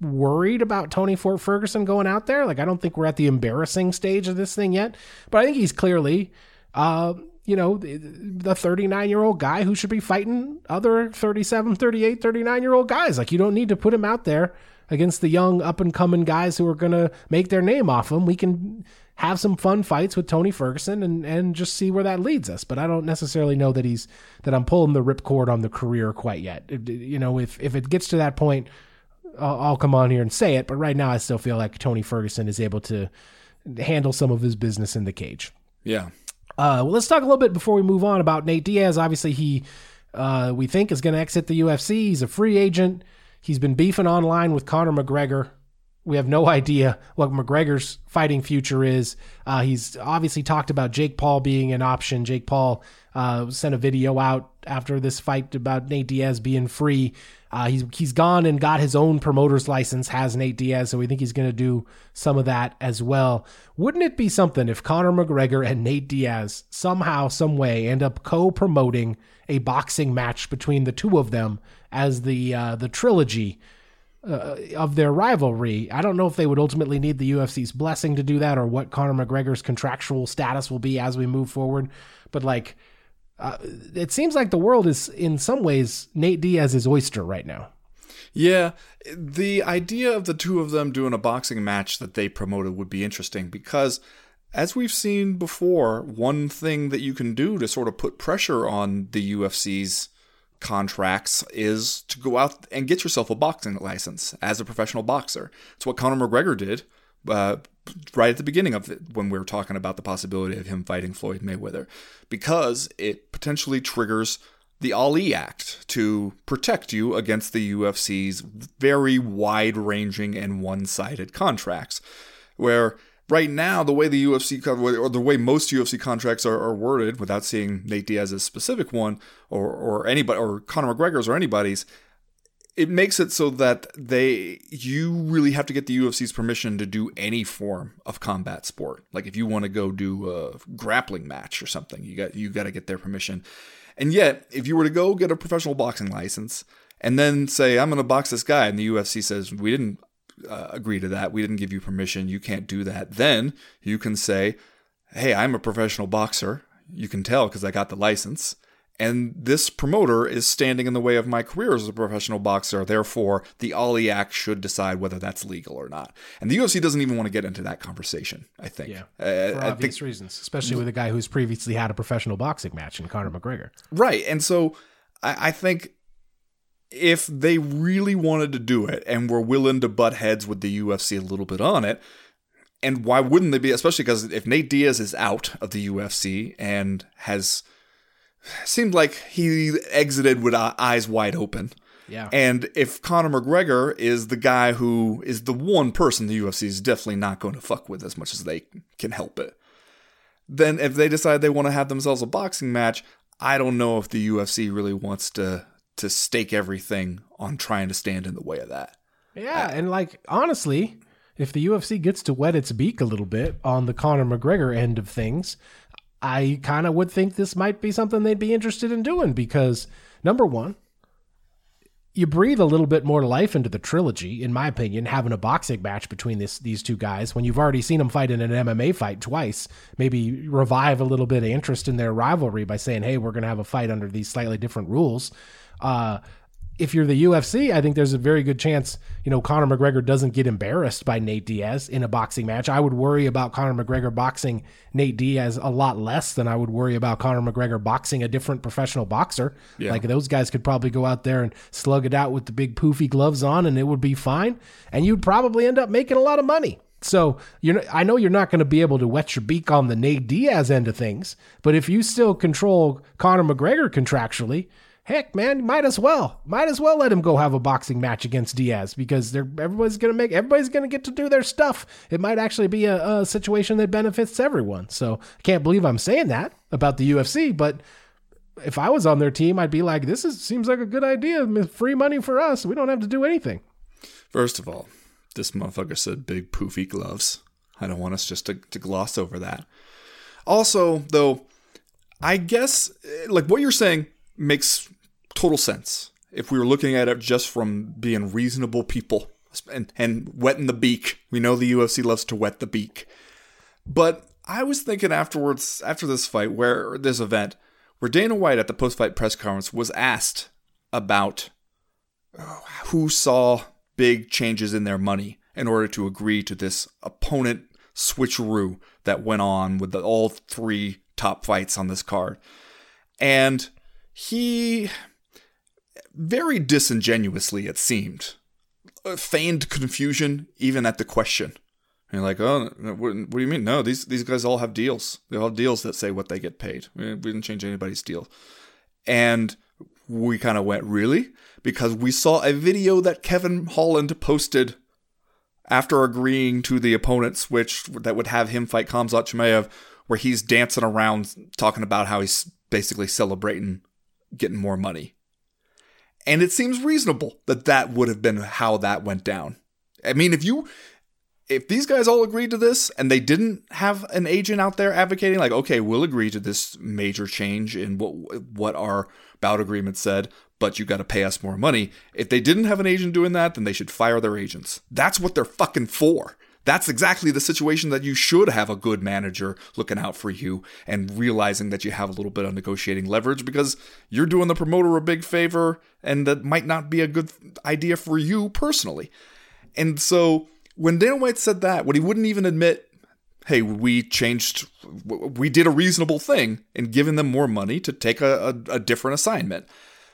worried about Tony Fort Ferguson going out there. Like, I don't think we're at the embarrassing stage of this thing yet, but I think he's clearly, uh, you know, the thirty-nine-year-old guy who should be fighting other thirty-seven, thirty-eight, thirty-nine-year-old guys. Like, you don't need to put him out there against the young up-and-coming guys who are going to make their name off him. We can have some fun fights with Tony Ferguson and, and just see where that leads us. But I don't necessarily know that he's that I'm pulling the ripcord on the career quite yet. It, you know, if, if it gets to that point, I'll, I'll come on here and say it. But right now, I still feel like Tony Ferguson is able to handle some of his business in the cage. Yeah. Uh, well, let's talk a little bit before we move on about Nate Diaz. Obviously, he uh, we think is going to exit the U F C. He's a free agent. He's been beefing online with Conor McGregor. We have no idea what McGregor's fighting future is. Uh, he's obviously talked about Jake Paul being an option. Jake Paul uh, sent a video out after this fight about Nate Diaz being free. Uh, he's he's gone and got his own promoter's license, has Nate Diaz, so we think he's going to do some of that as well. Wouldn't it be something if Conor McGregor and Nate Diaz somehow, some way end up co-promoting a boxing match between the two of them as the uh, the trilogy Uh, of their rivalry? I don't know if they would ultimately need the U F C's blessing to do that or what Conor McGregor's contractual status will be as we move forward. But like, uh, it seems like the world is in some ways Nate Diaz's oyster right now. Yeah, the idea of the two of them doing a boxing match that they promoted would be interesting because, as we've seen before, one thing that you can do to sort of put pressure on the U F C's contracts is to go out and get yourself a boxing license as a professional boxer. It's what Conor McGregor did uh, right at the beginning of it when we were talking about the possibility of him fighting Floyd Mayweather, because it potentially triggers the Ali Act to protect you against the U F C's very wide-ranging and one-sided contracts, where right now, the way the U F C, or the way most U F C contracts are, are worded, without seeing Nate Diaz's specific one, or or anybody, or Conor McGregor's or anybody's, it makes it so that they, you really have to get the U F C's permission to do any form of combat sport. Like if you want to go do a grappling match or something, you got you got to get their permission. And yet, if you were to go get a professional boxing license and then say, I'm going to box this guy, and the U F C says, we didn't Uh, agree to that, we didn't give you permission, you can't do that, then you can say, hey, I'm a professional boxer, you can tell because I got the license, and this promoter is standing in the way of my career as a professional boxer, therefore the Ali Act should decide whether that's legal or not. And the U F C doesn't even want to get into that conversation, I think. Yeah, uh, for I obvious think, reasons, especially with a guy who's previously had a professional boxing match in Conor McGregor. Right, and so I, I think if they really wanted to do it and were willing to butt heads with the U F C a little bit on it, and why wouldn't they be, especially because if Nate Diaz is out of the U F C and has seemed like he exited with eyes wide open. Yeah. And if Conor McGregor is the guy who is the one person the U F C is definitely not going to fuck with as much as they can help it, then if they decide they want to have themselves a boxing match, I don't know if the U F C really wants to to stake everything on trying to stand in the way of that. Yeah, and like, honestly, if the U F C gets to wet its beak a little bit on the Conor McGregor end of things, I kind of would think this might be something they'd be interested in doing because, number one, you breathe a little bit more life into the trilogy, in my opinion, having a boxing match between this, these two guys when you've already seen them fight in an M M A fight twice. Maybe revive a little bit of interest in their rivalry by saying, hey, we're going to have a fight under these slightly different rules. Uh, if you're the U F C, I think there's a very good chance, you know, Conor McGregor doesn't get embarrassed by Nate Diaz in a boxing match. I would worry about Conor McGregor boxing Nate Diaz a lot less than I would worry about Conor McGregor boxing a different professional boxer. Yeah. Like those guys could probably go out there and slug it out with the big poofy gloves on and it would be fine. And you'd probably end up making a lot of money. So you're, I know you're not going to be able to wet your beak on the Nate Diaz end of things, but if you still control Conor McGregor contractually, heck, man, might as well, might as well let him go have a boxing match against Diaz because they're everybody's gonna make everybody's gonna get to do their stuff. It might actually be a, a situation that benefits everyone. So I can't believe I'm saying that about the U F C, but if I was on their team, I'd be like, this is seems like a good idea. Free money for us. We don't have to do anything. First of all, this motherfucker said big poofy gloves. I don't want us just to, to gloss over that. Also, though, I guess like what you're saying makes total sense if we were looking at it just from being reasonable people and, and wetting the beak. We know the U F C loves to wet the beak. But I was thinking afterwards, after this fight, where this event, where Dana White at the post-fight press conference was asked about who saw big changes in their money in order to agree to this opponent switcheroo that went on with the, all three top fights on this card. And he, very disingenuously it seemed, feigned confusion even at the question. And you're like, oh, what, what do you mean? No, these these guys all have deals. They all have deals that say what they get paid. We didn't change anybody's deal. And we kind of went, really? Because we saw a video that Kevin Holland posted after agreeing to the opponent switch that would have him fight Khamzat Chimaev, where he's dancing around talking about how he's basically celebrating getting more money. And it seems reasonable that that would have been how that went down. I mean, if you... If these guys all agreed to this and they didn't have an agent out there advocating like, okay, we'll agree to this major change in what what our bout agreement said, but you got to pay us more money. If they didn't have an agent doing that, then they should fire their agents. That's what they're fucking for. That's exactly the situation that you should have a good manager looking out for you and realizing that you have a little bit of negotiating leverage because you're doing the promoter a big favor and that might not be a good idea for you personally. And so when Dana White said that, when he wouldn't even admit, hey, we changed, we did a reasonable thing in giving them more money to take a, a, a different assignment,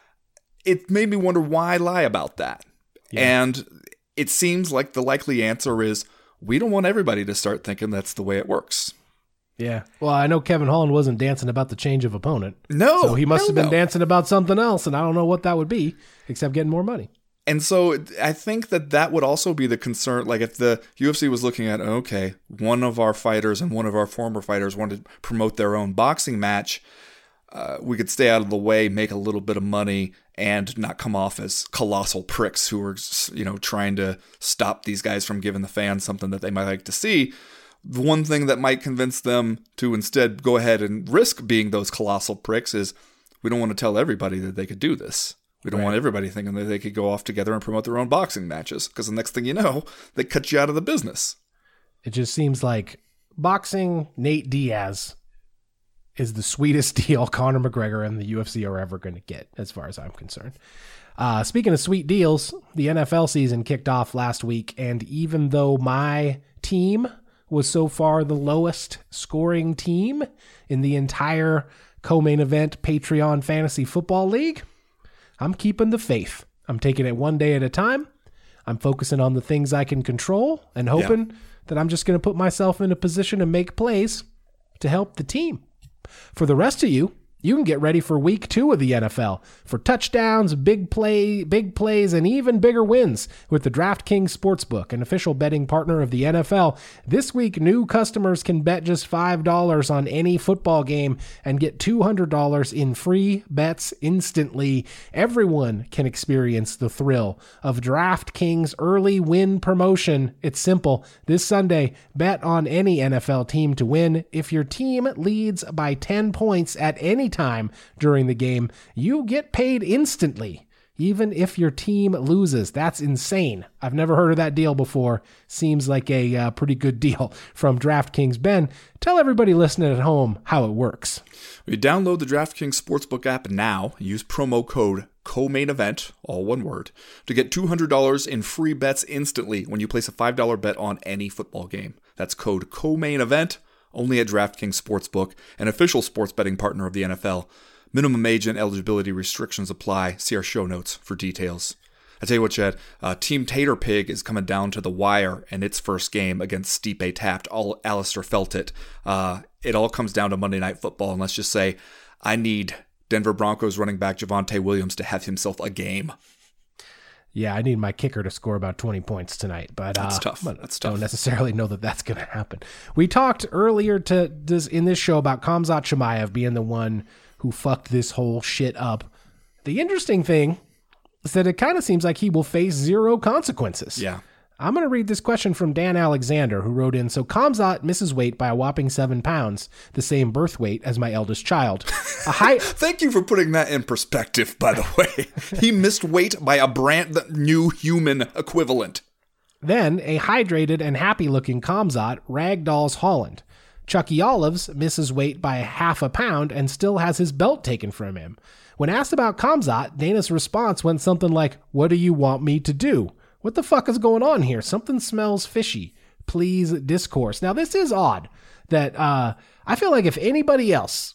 it made me wonder why lie about that. Yeah. And it seems like the likely answer is we don't want everybody to start thinking that's the way it works. Yeah. Well, I know Kevin Holland wasn't dancing about the change of opponent. No. So he must have been no. dancing about something else, and I don't know what that would be, except getting more money. And so I think that that would also be the concern. Like if the U F C was looking at, okay, one of our fighters and one of our former fighters wanted to promote their own boxing match, uh, we could stay out of the way, make a little bit of money, and not come off as colossal pricks who are, you know, trying to stop these guys from giving the fans something that they might like to see. The one thing that might convince them to instead go ahead and risk being those colossal pricks is we don't want to tell everybody that they could do this. We don't right. want everybody thinking that they could go off together and promote their own boxing matches, because the next thing you know, they cut you out of the business. It just seems like boxing Nate Diaz is the sweetest deal Conor McGregor and the U F C are ever going to get, as far as I'm concerned. Uh, speaking of sweet deals, the N F L season kicked off last week, and even though my team was so far the lowest scoring team in the entire co-main event Patreon Fantasy Football League, I'm keeping the faith. I'm taking it one day at a time. I'm focusing on the things I can control and hoping yeah. that I'm just going to put myself in a position to make plays to help the team. For the rest of you, you can get ready for week two of the N F L for touchdowns, big play, big plays, and even bigger wins with the DraftKings Sportsbook, an official betting partner of the N F L. This week, new customers can bet just five dollars on any football game and get two hundred dollars in free bets instantly. Everyone can experience the thrill of DraftKings early win promotion. It's simple. This Sunday, bet on any N F L team to win. If your team leads by ten points at any time during the game, you get paid instantly, even if your team loses. That's insane. I've never heard of that deal before. Seems like a uh, pretty good deal from DraftKings. Ben, tell everybody listening at home how it works. You download the DraftKings Sportsbook app now, use promo code COMAINEVENT, all one word, to get two hundred dollars in free bets instantly when you place a five dollars bet on any football game. That's code COMAINEVENT. Only at DraftKings Sportsbook, an official sports betting partner of the N F L. Minimum age and eligibility restrictions apply. See our show notes for details. I tell you what, Chad, uh, Team Tater Pig is coming down to the wire in its first game against Stipe Taft. All Alistair felt it. Uh, it all comes down to Monday Night Football, and let's just say I need Denver Broncos running back Javonte Williams to have himself a game. Yeah, I need my kicker to score about twenty points tonight, but that's uh, tough. But that's don't tough. necessarily know that that's going to happen. We talked earlier to this in this show about Khamzat Chimaev being the one who fucked this whole shit up. The interesting thing is that it kind of seems like he will face zero consequences. Yeah. I'm going to read this question from Dan Alexander, who wrote in, so Khamzat misses weight by a whopping seven pounds, the same birth weight as my eldest child. A high- Thank you for putting that in perspective, by the way. He missed weight by a brand new human equivalent. Then a hydrated and happy-looking Khamzat ragdolls Holland. Chucky Olives misses weight by half a pound and still has his belt taken from him. When asked about Khamzat, Dana's response went something like, "What do you want me to do? What the fuck is going on here? Something smells fishy. Please discourse." Now, this is odd that uh, I feel like if anybody else,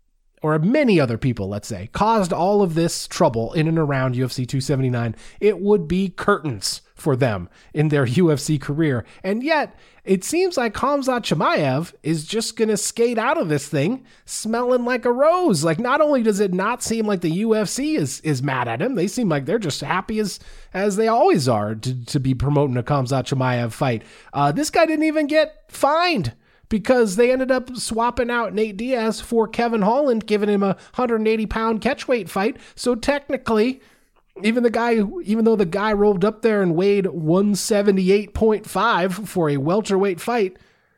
or many other people, let's say, caused all of this trouble in and around U F C two seventy-nine, it would be curtains for them in their U F C career. And yet, it seems like Khamzat Chimaev is just going to skate out of this thing smelling like a rose. Like, not only does it not seem like the U F C is is mad at him, they seem like they're just happy as as they always are to, to be promoting a Khamzat Chimaev fight. Uh, this guy didn't even get fined, because they ended up swapping out Nate Diaz for Kevin Holland, giving him a one hundred eighty pound catchweight fight. So technically, even the guy, even though the guy rolled up there and weighed one seventy-eight point five for a welterweight fight,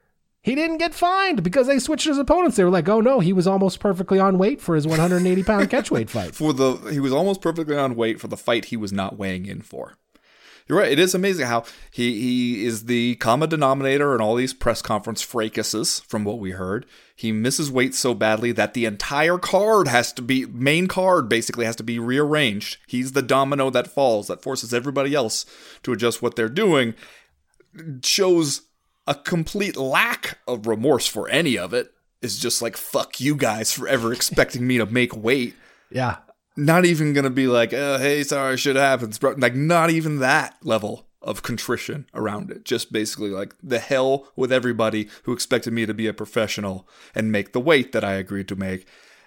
he didn't get fined because they switched his opponents. They were like, "Oh no, he was almost perfectly on weight for his one hundred eighty pound catchweight fight." For the he was almost perfectly on weight for the fight he was not weighing in for. You're right. It is amazing how he, he is the common denominator in all these press conference fracases, from what we heard. He misses weight so badly that the entire card has to be, main card basically has to be rearranged. He's the domino that falls, that forces everybody else to adjust what they're doing. It shows a complete lack of remorse for any of it. It's just like, fuck you guys for ever expecting me to make weight. Yeah. Not even going to be like, oh, hey, sorry, shit happens, bro. Like, not even that level of contrition around it. Just basically like, the hell with everybody who expected me to be a professional and make the weight that I agreed to make.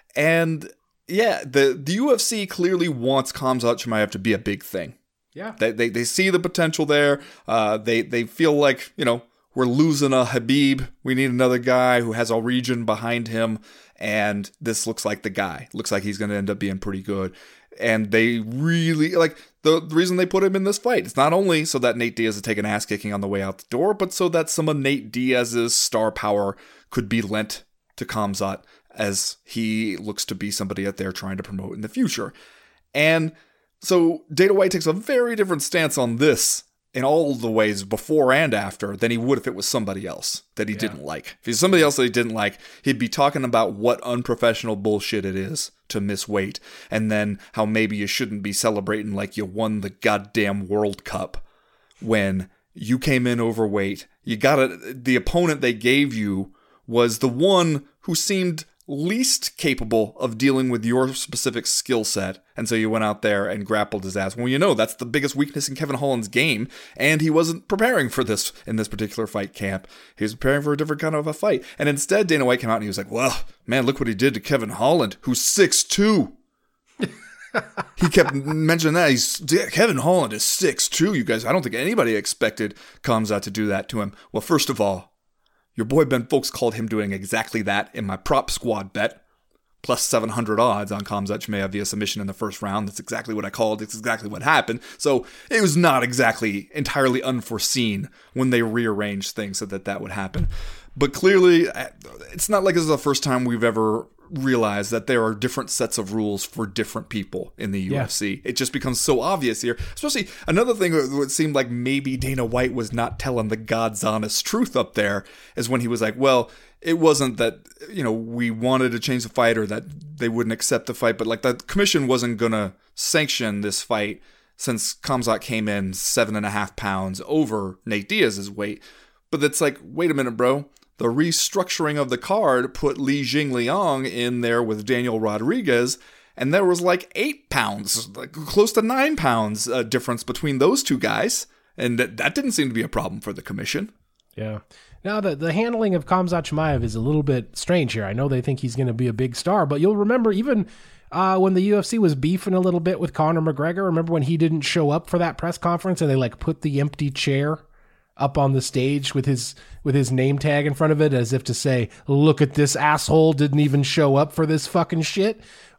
And yeah, the, the U F C clearly wants Khamzat Chimaev to be a big thing. Yeah. They they, they see the potential there. Uh, they, they feel like, you know, we're losing a Khabib. We need another guy who has a region behind him. And this looks like the guy. Looks like he's going to end up being pretty good. And they really, like, the, the reason they put him in this fight, it's not only so that Nate Diaz is taking ass kicking on the way out the door, but so that some of Nate Diaz's star power could be lent to Khamzat as he looks to be somebody out there trying to promote in the future. And so Dana White takes a very different stance on this in all the ways before and after than he would if it was somebody else that he yeah. didn't like. If he's somebody else that he didn't like, he'd be talking about what unprofessional bullshit it is to miss weight, and then how maybe you shouldn't be celebrating like you won the goddamn World Cup when you came in overweight. You got it. The opponent they gave you was the one who seemed least capable of dealing with your specific skill set, and so you went out there and grappled his ass. Well, you know, that's the biggest weakness in Kevin Holland's game, and he wasn't preparing for this in this particular fight camp. He was preparing for a different kind of a fight, and instead Dana White came out and he was like, well, man, look what he did to Kevin Holland, who's six two. He kept mentioning that. He's Kevin Holland is six two, you guys. I don't think anybody expected Khamzat to do that to him. Well, first of all, your boy Ben Fowlkes called him doing exactly that in my prop squad bet. Plus seven hundred odds on Khamzat Chimaev via submission in the first round. That's exactly what I called. It's exactly what happened. So it was not exactly entirely unforeseen when they rearranged things so that that would happen. But clearly, it's not like this is the first time we've ever realized that there are different sets of rules for different people in the U F C. Yeah. It just becomes so obvious here. Especially another thing that seemed like maybe Dana White was not telling the God's honest truth up there is when he was like, well, it wasn't that, you know, we wanted to change the fight or that they wouldn't accept the fight, but like the commission wasn't going to sanction this fight since Khamzat came in seven and a half pounds over Nate Diaz's weight. But it's like, wait a minute, bro. The restructuring of the card put Li Jingliang in there with Daniel Rodriguez, and there was like eight pounds, like close to nine pounds uh, difference between those two guys, and that, that didn't seem to be a problem for the commission. Yeah. Now, the, the handling of Khamzat Chimaev is a little bit strange here. I know they think he's going to be a big star, but you'll remember even uh, when the U F C was beefing a little bit with Conor McGregor, remember when he didn't show up for that press conference and they like put the empty chair up on the stage with his with his name tag in front of it as if to say, look at this asshole, didn't even show up for this fucking shit.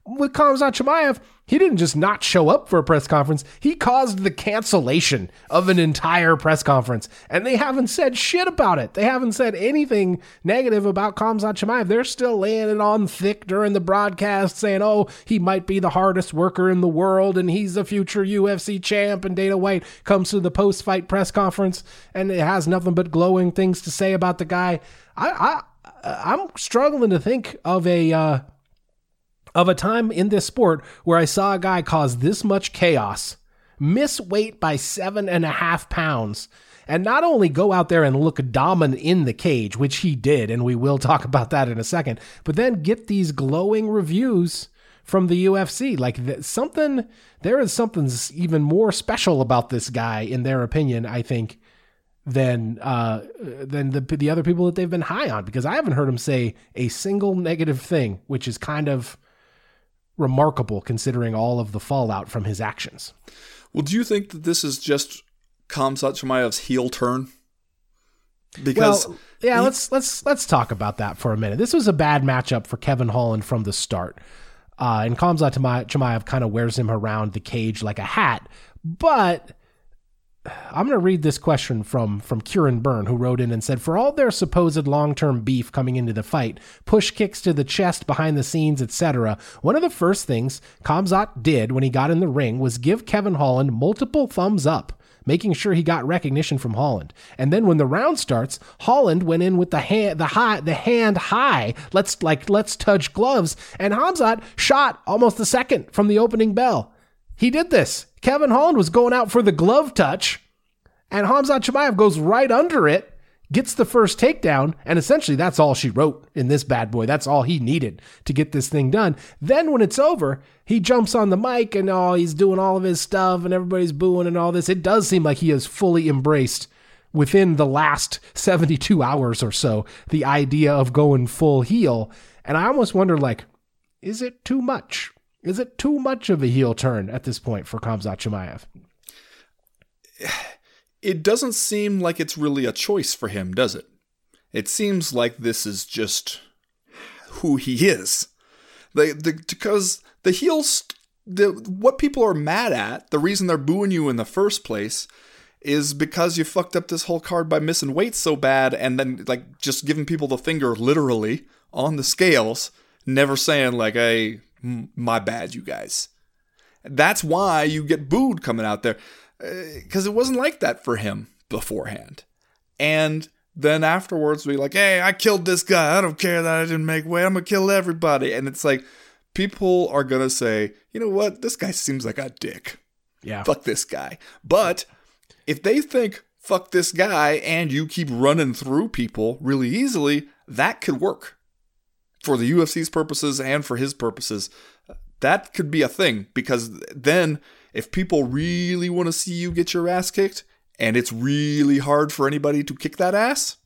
with Khamzat Chimaev, he didn't just not show up for a press conference. He caused the cancellation of an entire press conference. And they haven't said shit about it. They haven't said anything negative about Khamzat Chimaev. They're still laying it on thick during the broadcast saying, oh, he might be the hardest worker in the world and he's the future U F C champ. And Dana White comes to the post-fight press conference and it has nothing but glowing things to say about the guy. I, I, I'm struggling to think of a... Uh, of a time in this sport where I saw a guy cause this much chaos, miss weight by seven and a half pounds, and not only go out there and look dominant in the cage, which he did, and we will talk about that in a second, but then get these glowing reviews from the U F C. Like th- something, there is something even more special about this guy, in their opinion, I think, than uh, than the the other people that they've been high on, because I haven't heard him say a single negative thing, which is kind of remarkable considering all of the fallout from his actions. Well, do you think that this is just Khamzat Chimaev's heel turn? Because well, yeah, he, let's let's let's talk about that for a minute. This was a bad matchup for Kevin Holland from the start, uh, and Khamzat Chimaev kind of wears him around the cage like a hat. But I'm going to read this question from, from Kieran Byrne, who wrote in and said, for all their supposed long-term beef coming into the fight, push kicks to the chest, behind the scenes, et cetera, one of the first things Khamzat did when he got in the ring was give Kevin Holland multiple thumbs up, making sure he got recognition from Holland. And then when the round starts, Holland went in with the hand, the high, the hand high, let's like, let's touch gloves, and Khamzat shot almost a second from the opening bell. He did this. Kevin Holland was going out for the glove touch, and Khamzat Chimaev goes right under it, gets the first takedown, and essentially that's all she wrote in this bad boy. That's all he needed to get this thing done. Then when it's over, he jumps on the mic and oh, he's doing all of his stuff and everybody's booing and all this. It does seem like he has fully embraced, within the last seventy-two hours or so, the idea of going full heel. And I almost wonder, like, is it too much? Is it too much of a heel turn at this point for Khamzat Chimaev? It doesn't seem like it's really a choice for him, does it? It seems like this is just who he is. The, the, because the heels, the, what people are mad at, the reason they're booing you in the first place, is because you fucked up this whole card by missing weight so bad and then like just giving people the finger literally on the scales, never saying like, hey, my bad, you guys. That's why you get booed coming out there, because uh, it wasn't like that for him beforehand. And then afterwards we like, hey, I killed this guy. I don't care that I didn't make weight. I'm going to kill everybody. And it's like, people are going to say, you know what? This guy seems like a dick. Yeah. Fuck this guy. But if they think, fuck this guy, and you keep running through people really easily, that could work. For the U F C's purposes and for his purposes, that could be a thing, because then if people really want to see you get your ass kicked and it's really hard for anybody to kick that ass,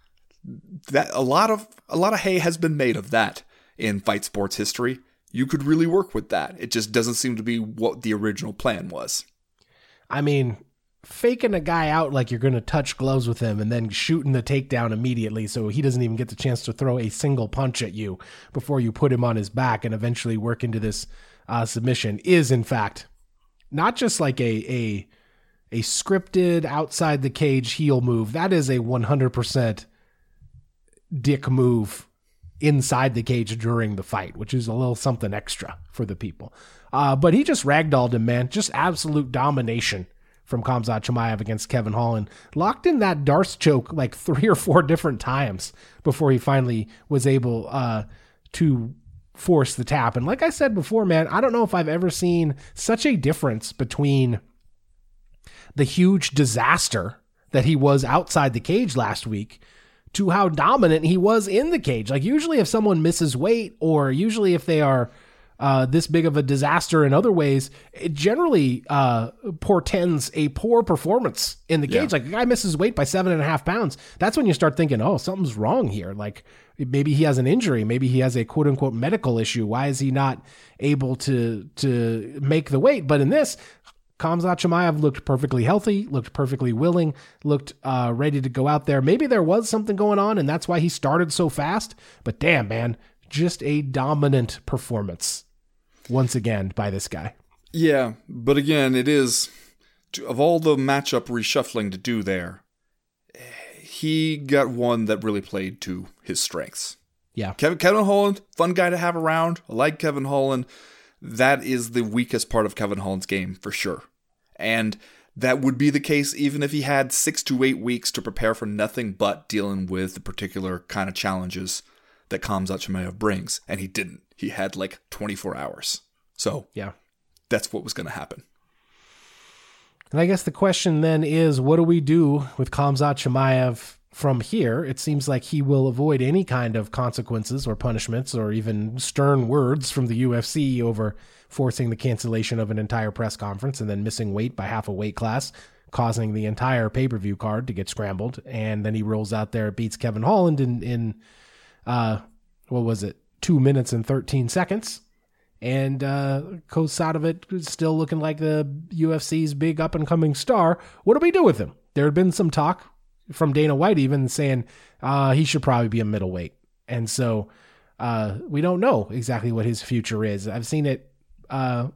that a lot of a lot of hay has been made of that in fight sports history. You could really work with that. It just doesn't seem to be what the original plan was. I mean, faking a guy out like you're going to touch gloves with him and then shooting the takedown immediately so he doesn't even get the chance to throw a single punch at you before you put him on his back and eventually work into this uh, submission is, in fact, not just like a, a, a scripted outside the cage heel move. That is a one hundred percent dick move inside the cage during the fight, which is a little something extra for the people. Uh, but he just ragdolled him, man. Just absolute domination from Khamzat Chimaev against Kevin Holland. Locked in that Darce choke like three or four different times before he finally was able uh, to force the tap. And like I said before, man, I don't know if I've ever seen such a difference between the huge disaster that he was outside the cage last week to how dominant he was in the cage. Like usually if someone misses weight, or usually if they are Uh, this big of a disaster in other ways, it generally uh, portends a poor performance in the cage. Yeah. Like a guy misses weight by seven and a half pounds. That's when you start thinking, oh, something's wrong here. Like maybe he has an injury. Maybe he has a quote unquote medical issue. Why is he not able to, to make the weight? But in this, Khamzat Chimaev looked perfectly healthy, looked perfectly willing, looked uh, ready to go out there. Maybe there was something going on and that's why he started so fast, but damn, man, just a dominant performance. once again by this guy. Yeah, but again, it is, of all the matchup reshuffling to do there, he got one that really played to his strengths. Yeah. Kevin, Kevin Holland, fun guy to have around. I like Kevin Holland. That is the weakest part of Kevin Holland's game for sure. And that would be the case even if he had six to eight weeks to prepare for nothing but dealing with the particular kind of challenges that Khamzat Chimaev brings. And he didn't. He had like twenty-four hours. So yeah, that's what was going to happen. And I guess the question then is, what do we do with Khamzat Chimaev from here? It seems like he will avoid any kind of consequences or punishments or even stern words from the U F C over forcing the cancellation of an entire press conference and then missing weight by half a weight class, causing the entire pay-per-view card to get scrambled. And then he rolls out there, beats Kevin Holland in, in uh, what was it, two minutes and thirteen seconds. And uh, goes out of it still looking like the U F C's big up-and-coming star. What do we do with him? There had been some talk from Dana White even saying uh, he should probably be a middleweight. And so uh, we don't know exactly what his future is. I've seen it uh,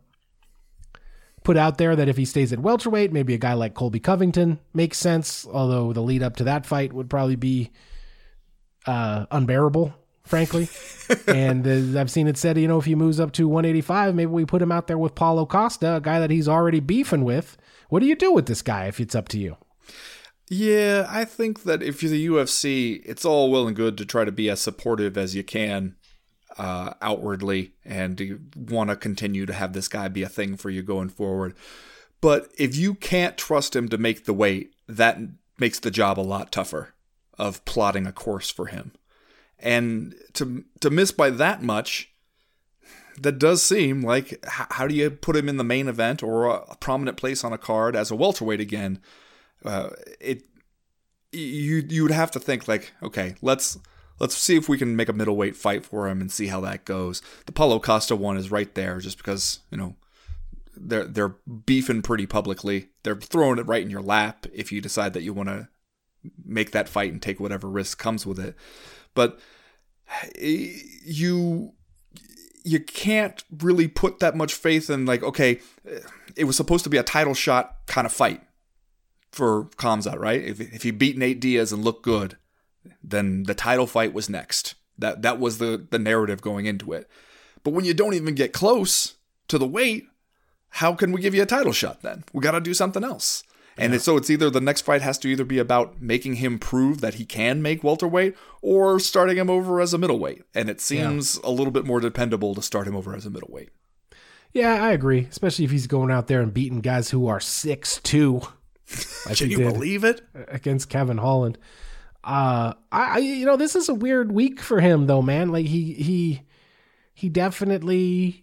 put out there that if he stays at welterweight, maybe a guy like Colby Covington makes sense, although the lead up to that fight would probably be uh, unbearable, frankly. And uh, I've seen it said, you know, if he moves up to one eighty-five, maybe we put him out there with Paulo Costa, a guy that he's already beefing with. What do you do with this guy if it's up to you? Yeah, I think that if you're the U F C, it's all well and good to try to be as supportive as you can uh, outwardly and you want to continue to have this guy be a thing for you going forward. But if you can't trust him to make the weight, that makes the job a lot tougher of plotting a course for him. And to to miss by that much, that does seem like, how do you put him in the main event or a prominent place on a card as a welterweight again? Uh, it you you would have to think like, okay, let's let's see if we can make a middleweight fight for him and see how that goes. The Paulo Costa one is right there, just because, you know, they're they're beefing pretty publicly. They're throwing it right in your lap if you decide that you want to make that fight and take whatever risk comes with it. But you you can't really put that much faith in, like, okay, it was supposed to be a title shot kind of fight for Khamzat, right? If if he beat Nate Diaz and looked good, then the title fight was next. That that was the, the narrative going into it. But when you don't even get close to the weight, how can we give you a title shot then? We got to do something else. And yeah. it's, so it's either the next fight has to either be about making him prove that he can make welterweight or starting him over as a middleweight. And it seems yeah. a little bit more dependable to start him over as a middleweight. Yeah, I agree. Especially if he's going out there and beating guys who are six two. Can you believe it? Against Kevin Holland. Uh, I, you know, this is a weird week for him though, man. Like he, he, he definitely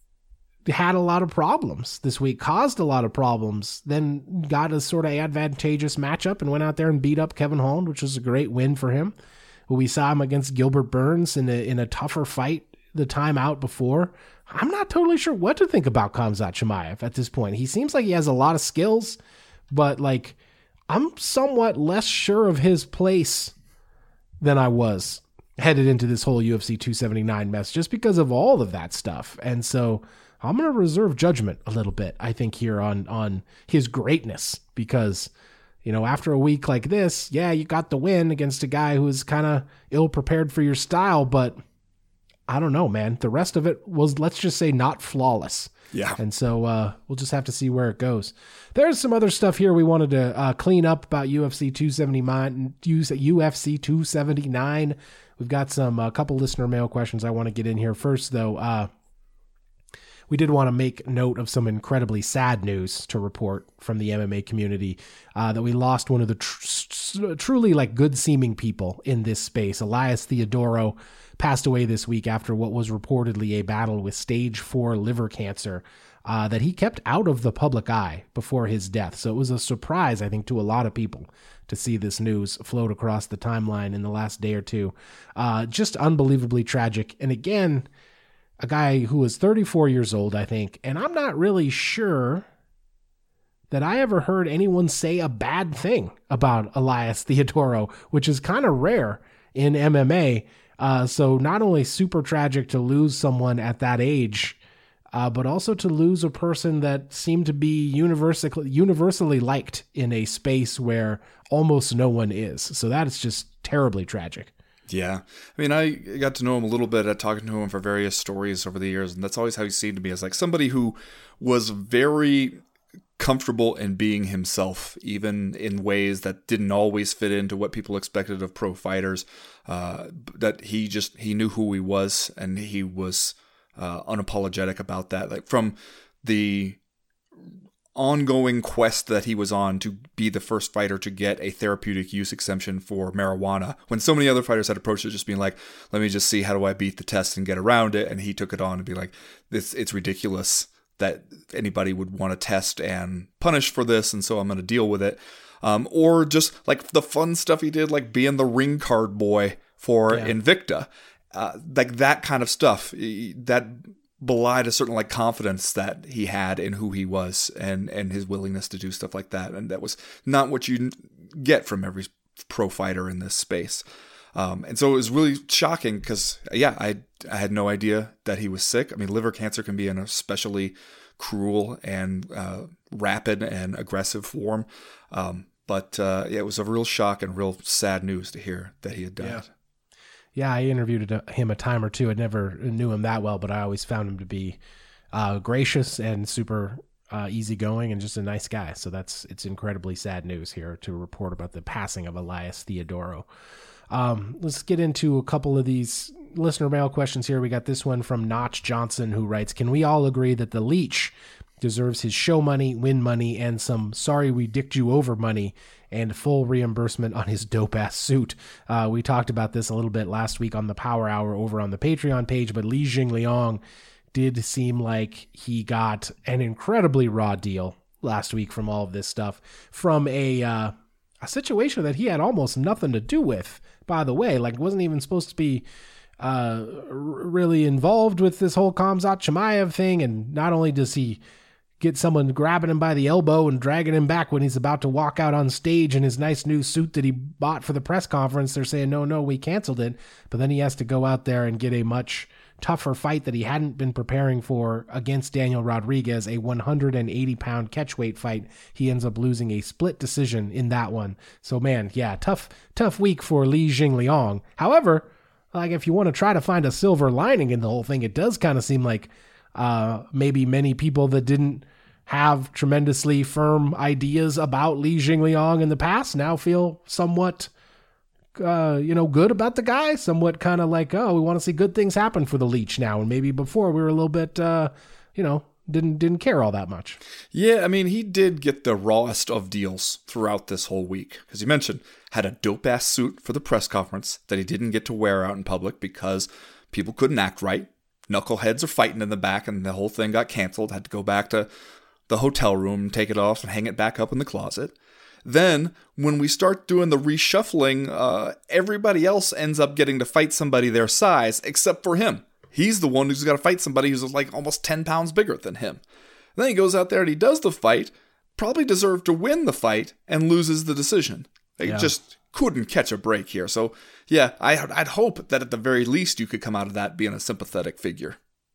had a lot of problems this week, caused a lot of problems, then got a sort of advantageous matchup and went out there and beat up Kevin Holland, which was a great win for him. We saw him against Gilbert Burns in a, in a tougher fight the time out before. I'm not totally sure what to think about Khamzat Chimaev at this point. He seems like he has a lot of skills, but like, I'm somewhat less sure of his place than I was headed into this whole U F C two seventy-nine mess, just because of all of that stuff. And so I'm going to reserve judgment a little bit, I think, here on, on his greatness, because, you know, after a week like this, yeah, you got the win against a guy who is kind of ill prepared for your style, but I don't know, man. The rest of it was, let's just say, not flawless. Yeah. And so uh, we'll just have to see where it goes. There's some other stuff here we wanted to uh, clean up about U F C two seventy-nine. U F C two seventy-nine. We've got some a uh, couple listener mail questions I want to get in here first, though. Uh, we did want to make note of some incredibly sad news to report from the M M A community, uh, that we lost one of the tr- truly like good seeming people in this space. Elias Theodorou passed away this week after what was reportedly a battle with stage four liver cancer uh, that he kept out of the public eye before his death. So it was a surprise, I think, to a lot of people to see this news float across the timeline in the last day or two. Uh, just unbelievably tragic. And again, a guy who was thirty-four years old, I think, and I'm not really sure that I ever heard anyone say a bad thing about Elias Theodorou, which is kind of rare in M M A. Uh, so not only super tragic to lose someone at that age, uh, but also to lose a person that seemed to be universally universally liked in a space where almost no one is. So that is just terribly tragic. Yeah. I mean, I got to know him a little bit at talking to him for various stories over the years, and that's always how he seemed to me, as like somebody who was very comfortable in being himself, even in ways that didn't always fit into what people expected of pro fighters. Uh, that he just, he knew who he was, and he was uh, unapologetic about that. Like from the ongoing quest that he was on to be the first fighter to get a therapeutic use exemption for marijuana, when so many other fighters had approached it just being like, let me just see how do I beat the test and get around it. And he took it on and be like, this, it's ridiculous that anybody would want to test and punish for this, and so I'm going to deal with it. Um, or just like the fun stuff he did, like being the ring card boy for yeah. Invicta. Uh, like that kind of stuff, that belied a certain like confidence that he had in who he was and, and his willingness to do stuff like that. And that was not what you get from every pro fighter in this space. Um, and so it was really shocking because, yeah, I I had no idea that he was sick. I mean, liver cancer can be in a especially cruel and uh, rapid and aggressive form. Um, but uh, yeah, it was a real shock and real sad news to hear that he had died. Yeah, yeah I interviewed him a time or two. I never knew him that well, but I always found him to be uh, gracious and super uh, easygoing and just a nice guy. So that's it's incredibly sad news here to report about the passing of Elias Theodorou. Um, let's get into a couple of these listener mail questions here. We got this one from Notch Johnson, who writes, can we all agree that the Leech deserves his show money, win money, and some sorry we dicked you over money and full reimbursement on his dope ass suit? Uh, we talked about this a little bit last week on the Power Hour over on the Patreon page, but Li Jingliang did seem like he got an incredibly raw deal last week from all of this stuff, from a, uh, a situation that he had almost nothing to do with, by the way. Like, wasn't even supposed to be uh, r- really involved with this whole Khamzat Chimaev thing. And not only does he get someone grabbing him by the elbow and dragging him back when he's about to walk out on stage in his nice new suit that he bought for the press conference, they're saying, no, no, we canceled it. But then he has to go out there and get a much tougher fight that he hadn't been preparing for against Daniel Rodriguez, a one hundred eighty pound catchweight fight. He ends up losing a split decision in that one. So man, yeah, tough, tough week for Li Jingliang. However, like if you want to try to find a silver lining in the whole thing, it does kind of seem like uh, maybe many people that didn't have tremendously firm ideas about Li Jingliang in the past now feel somewhat Uh, you know, good about the guy, somewhat kind of like, oh, we want to see good things happen for the Leech now. And maybe before we were a little bit, uh, you know, didn't didn't care all that much. Yeah, I mean, he did get the rawest of deals throughout this whole week. As you mentioned, had a dope-ass suit for the press conference that he didn't get to wear out in public because people couldn't act right. Knuckleheads are fighting in the back, and the whole thing got canceled. Had to go back to the hotel room, take it off, and hang it back up in the closet. Then, when we start doing the reshuffling, uh, everybody else ends up getting to fight somebody their size, except for him. He's the one who's got to fight somebody who's like almost ten pounds bigger than him. And then he goes out there and he does the fight, probably deserved to win the fight, and loses the decision. He yeah. just couldn't catch a break here. So, yeah, I, I'd hope that at the very least you could come out of that being a sympathetic figure.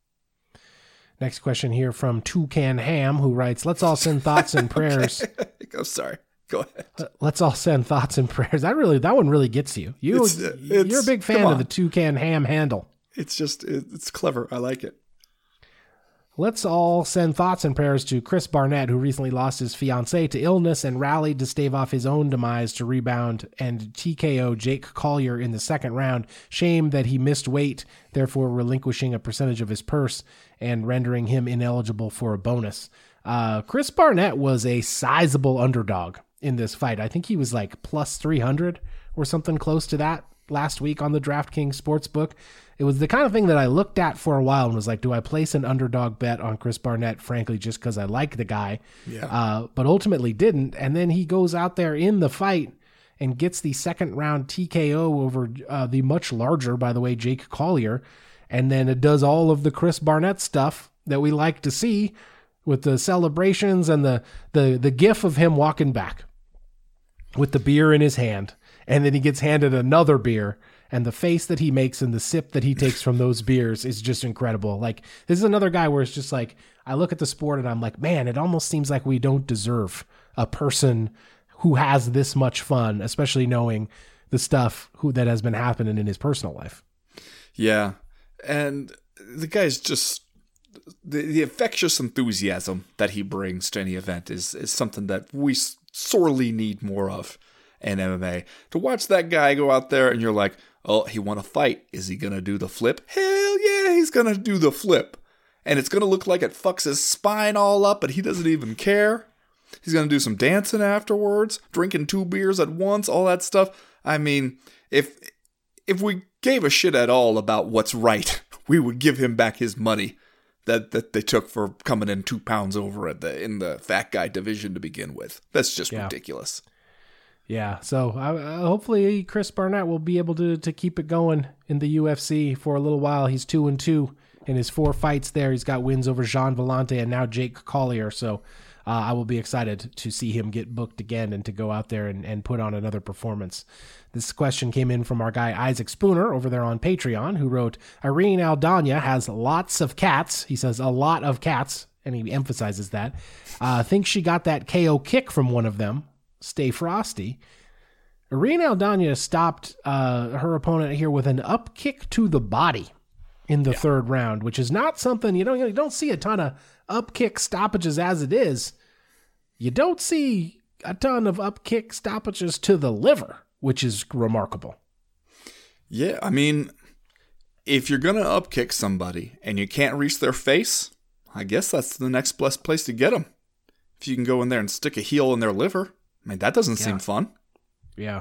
Next question here from Toucan Ham, who writes, let's all send thoughts and prayers. Okay. I'm sorry. Go ahead. Let's all send thoughts and prayers. That really, that one really gets you. You, it's, it's, you're a big fan of the Toucan Ham handle. It's just, it's clever. I like it. Let's all send thoughts and prayers to Chris Barnett, who recently lost his fiancée to illness and rallied to stave off his own demise to rebound and T K O Jake Collier in the second round. Shame that he missed weight, therefore relinquishing a percentage of his purse and rendering him ineligible for a bonus. Uh, Chris Barnett was a sizable underdog in this fight. I think he was like plus three hundred or something close to that last week on the DraftKings Sportsbook. It was the kind of thing that I looked at for a while and was like, do I place an underdog bet on Chris Barnett, frankly, just because I like the guy, yeah. uh, but ultimately didn't. And then he goes out there in the fight and gets the second round T K O over uh, the much larger, by the way, Jake Collier. And then it does all of the Chris Barnett stuff that we like to see with the celebrations and the, the, the gif of him walking back with the beer in his hand. And then he gets handed another beer and the face that he makes and the sip that he takes from those beers is just incredible. Like, this is another guy where it's just like, I look at the sport and I'm like, man, it almost seems like we don't deserve a person who has this much fun, especially knowing the stuff who that has been happening in his personal life. Yeah. And the guy's just, the, the infectious enthusiasm that he brings to any event is, is something that we sorely need more of in M M A. To watch that guy go out there and you're like, oh, he won a fight. Is he going to do the flip? Hell yeah, he's going to do the flip. And it's going to look like it fucks his spine all up, but he doesn't even care. He's going to do some dancing afterwards, drinking two beers at once, all that stuff. I mean, if if we gave a shit at all about what's right, we would give him back his money that, that they took for coming in two pounds over at the in the fat guy division to begin with. That's just yeah. ridiculous. Yeah, so uh, hopefully Chris Barnett will be able to, to keep it going in the U F C for a little while. He's two and two in his four fights there. He's got wins over Jean Vellante and now Jake Collier. So uh, I will be excited to see him get booked again and to go out there and, and put on another performance. This question came in from our guy Isaac Spooner over there on Patreon, who wrote, Irene Aldana has lots of cats. He says a lot of cats, and he emphasizes that. I uh, think she got that K O kick from one of them. Stay frosty. Irene Aldana stopped uh, her opponent here with an up kick to the body in the yeah. third round, which is not something, you don't, you don't see a ton of up kick stoppages as it is. You don't see a ton of up kick stoppages to the liver, which is remarkable. Yeah, I mean, if you're going to up kick somebody and you can't reach their face, I guess that's the next best place to get them. If you can go in there and stick a heel in their liver, I mean, that doesn't yeah. seem fun. Yeah.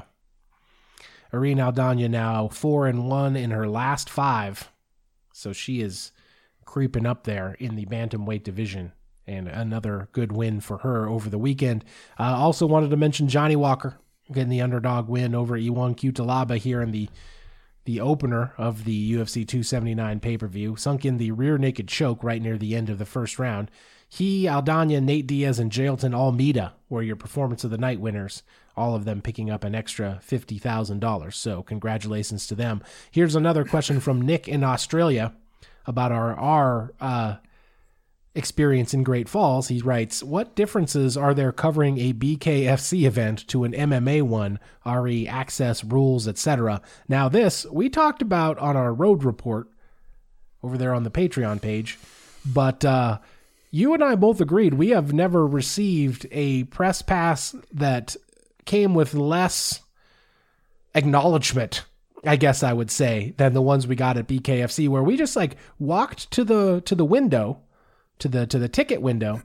Irene Aldana now four and one in her last five. So she is creeping up there in the bantamweight division, and another good win for her over the weekend. I uh, also wanted to mention Johnny Walker getting the underdog win over Iwan Cutelaba here in the the opener of the U F C two seventy-nine pay-per-view. Sunk in the rear naked choke right near the end of the first round. He, Aldana, Nate Diaz, and Jailton Almeida were your Performance of the Night winners, all of them picking up an extra fifty thousand dollars. So congratulations to them. Here's another question from Nick in Australia about our, our uh, experience in Great Falls. He writes, what differences are there covering a B K F C event to an M M A one, R E access, rules, et cetera? Now this, we talked about on our road report over there on the Patreon page, but uh, you and I both agreed we have never received a press pass that came with less acknowledgement, I guess I would say, than the ones we got at B K F C, where we just like walked to the to the window, to the to the ticket window,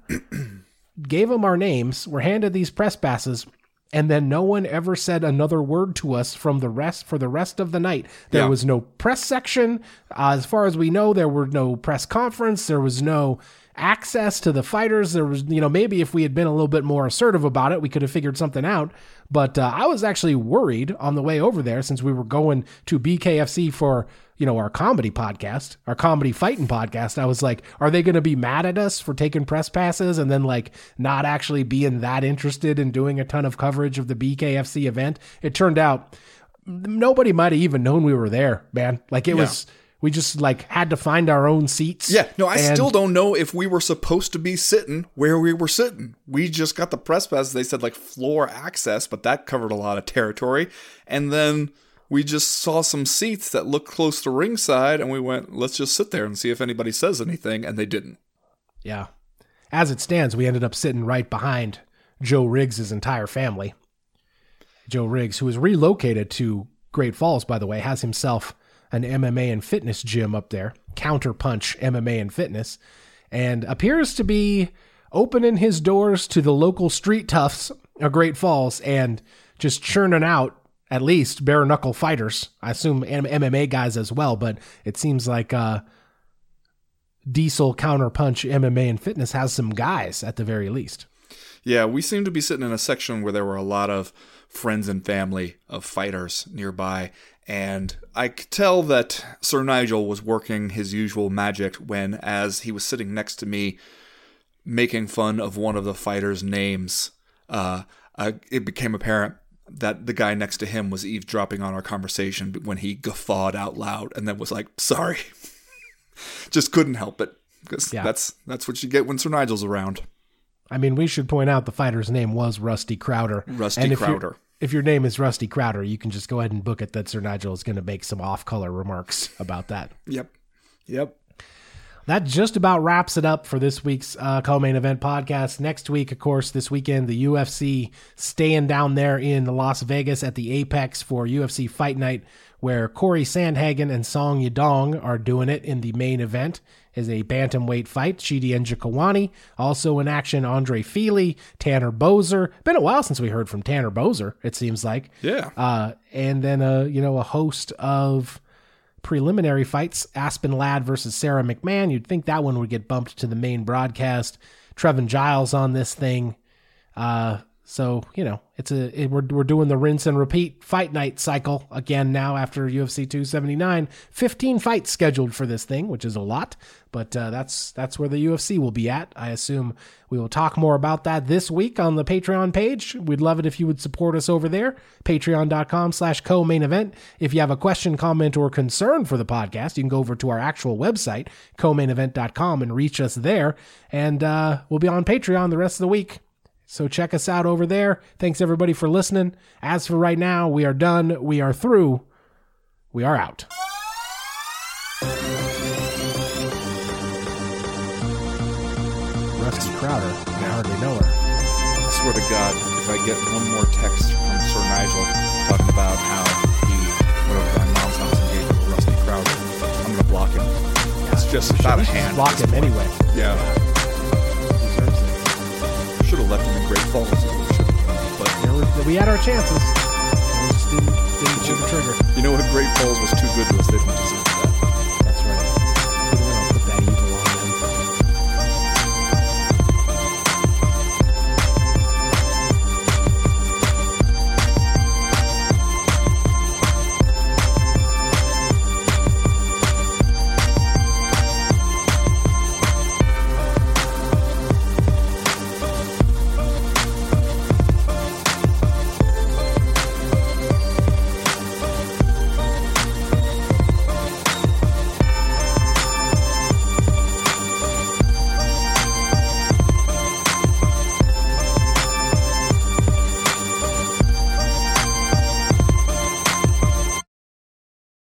gave them our names, were handed these press passes, and then no one ever said another word to us from the rest for the rest of the night. There yeah. was no press section. Uh, as far as we know, there were no press conference. There was no access to the fighters. There was, you know, maybe if we had been a little bit more assertive about it, we could have figured something out. But uh, I was actually worried on the way over there, since we were going to B K F C for, you know, our comedy podcast, our comedy fighting podcast. I was like, are they going to be mad at us for taking press passes and then like not actually being that interested in doing a ton of coverage of the B K F C event? It turned out nobody might have even known we were there, man. Like it yeah. was, we just like had to find our own seats. Yeah, no, I and still don't know if we were supposed to be sitting where we were sitting. We just got the press pass. They said like floor access, but that covered a lot of territory. And then we just saw some seats that looked close to ringside, and we went, let's just sit there and see if anybody says anything, and they didn't. Yeah. As it stands, we ended up sitting right behind Joe Riggs' entire family. Joe Riggs, who is relocated to Great Falls, by the way, has himself an M M A and fitness gym up there, Counterpunch M M A and Fitness, and appears to be opening his doors to the local street toughs of Great Falls and just churning out at least bare knuckle fighters. I assume M M A guys as well, but it seems like uh, Diesel Counterpunch M M A and Fitness has some guys at the very least. Yeah, we seem to be sitting in a section where there were a lot of friends and family of fighters nearby. And I could tell that Sir Nigel was working his usual magic when, as he was sitting next to me, making fun of one of the fighters' names, uh, uh, it became apparent that the guy next to him was eavesdropping on our conversation when he guffawed out loud and then was like, sorry. Just couldn't help it. Because yeah. that's that's what you get when Sir Nigel's around. I mean, we should point out the fighter's name was Rusty Crowder. Rusty and if Crowder. If your name is Rusty Crowder, you can just go ahead and book it that Sir Nigel is going to make some off-color remarks about that. Yep. Yep. That just about wraps it up for this week's uh, Co-Main Event podcast. Next week, of course, this weekend, the U F C staying down there in Las Vegas at the Apex for U F C Fight Night, where Corey Sandhagen and Song Yadong are doing it in the main event. Is a bantamweight fight. Chidi Njokuani also in action. Andre Feely, Tanner Boser. Been a while since we heard from Tanner Boser, it seems like. Yeah. Uh, and then a you know a host of preliminary fights. Aspen Ladd versus Sarah McMahon. You'd think that one would get bumped to the main broadcast. Trevin Giles on this thing. Uh, so you know it's a it, we're we're doing the rinse and repeat fight night cycle again now after U F C two seventy-nine. fifteen fights scheduled for this thing, which is a lot. But uh, that's that's where the U F C will be at. I assume we will talk more about that this week on the Patreon page. We'd love it if you would support us over there, patreon.com slash co-main event. If you have a question, comment, or concern for the podcast, you can go over to our actual website, co main event dot com, and reach us there. And uh, we'll be on Patreon the rest of the week. So check us out over there. Thanks, everybody, for listening. As for right now, we are done. We are through. We are out. Rusty Crowder. I hardly know her. I swear to God, if I get one more text from Sir Nigel talking about how he, whatever, my mom's house engaged with Rusty Crowder, I'm going to block him. Yeah, it's just about a hand. Block him anyway. Yeah. Should have left him in Great Falls. But there was, we had our chances. We just didn't, didn't pull the trigger. You know what? Great Falls was too good to us. They didn't deserve it.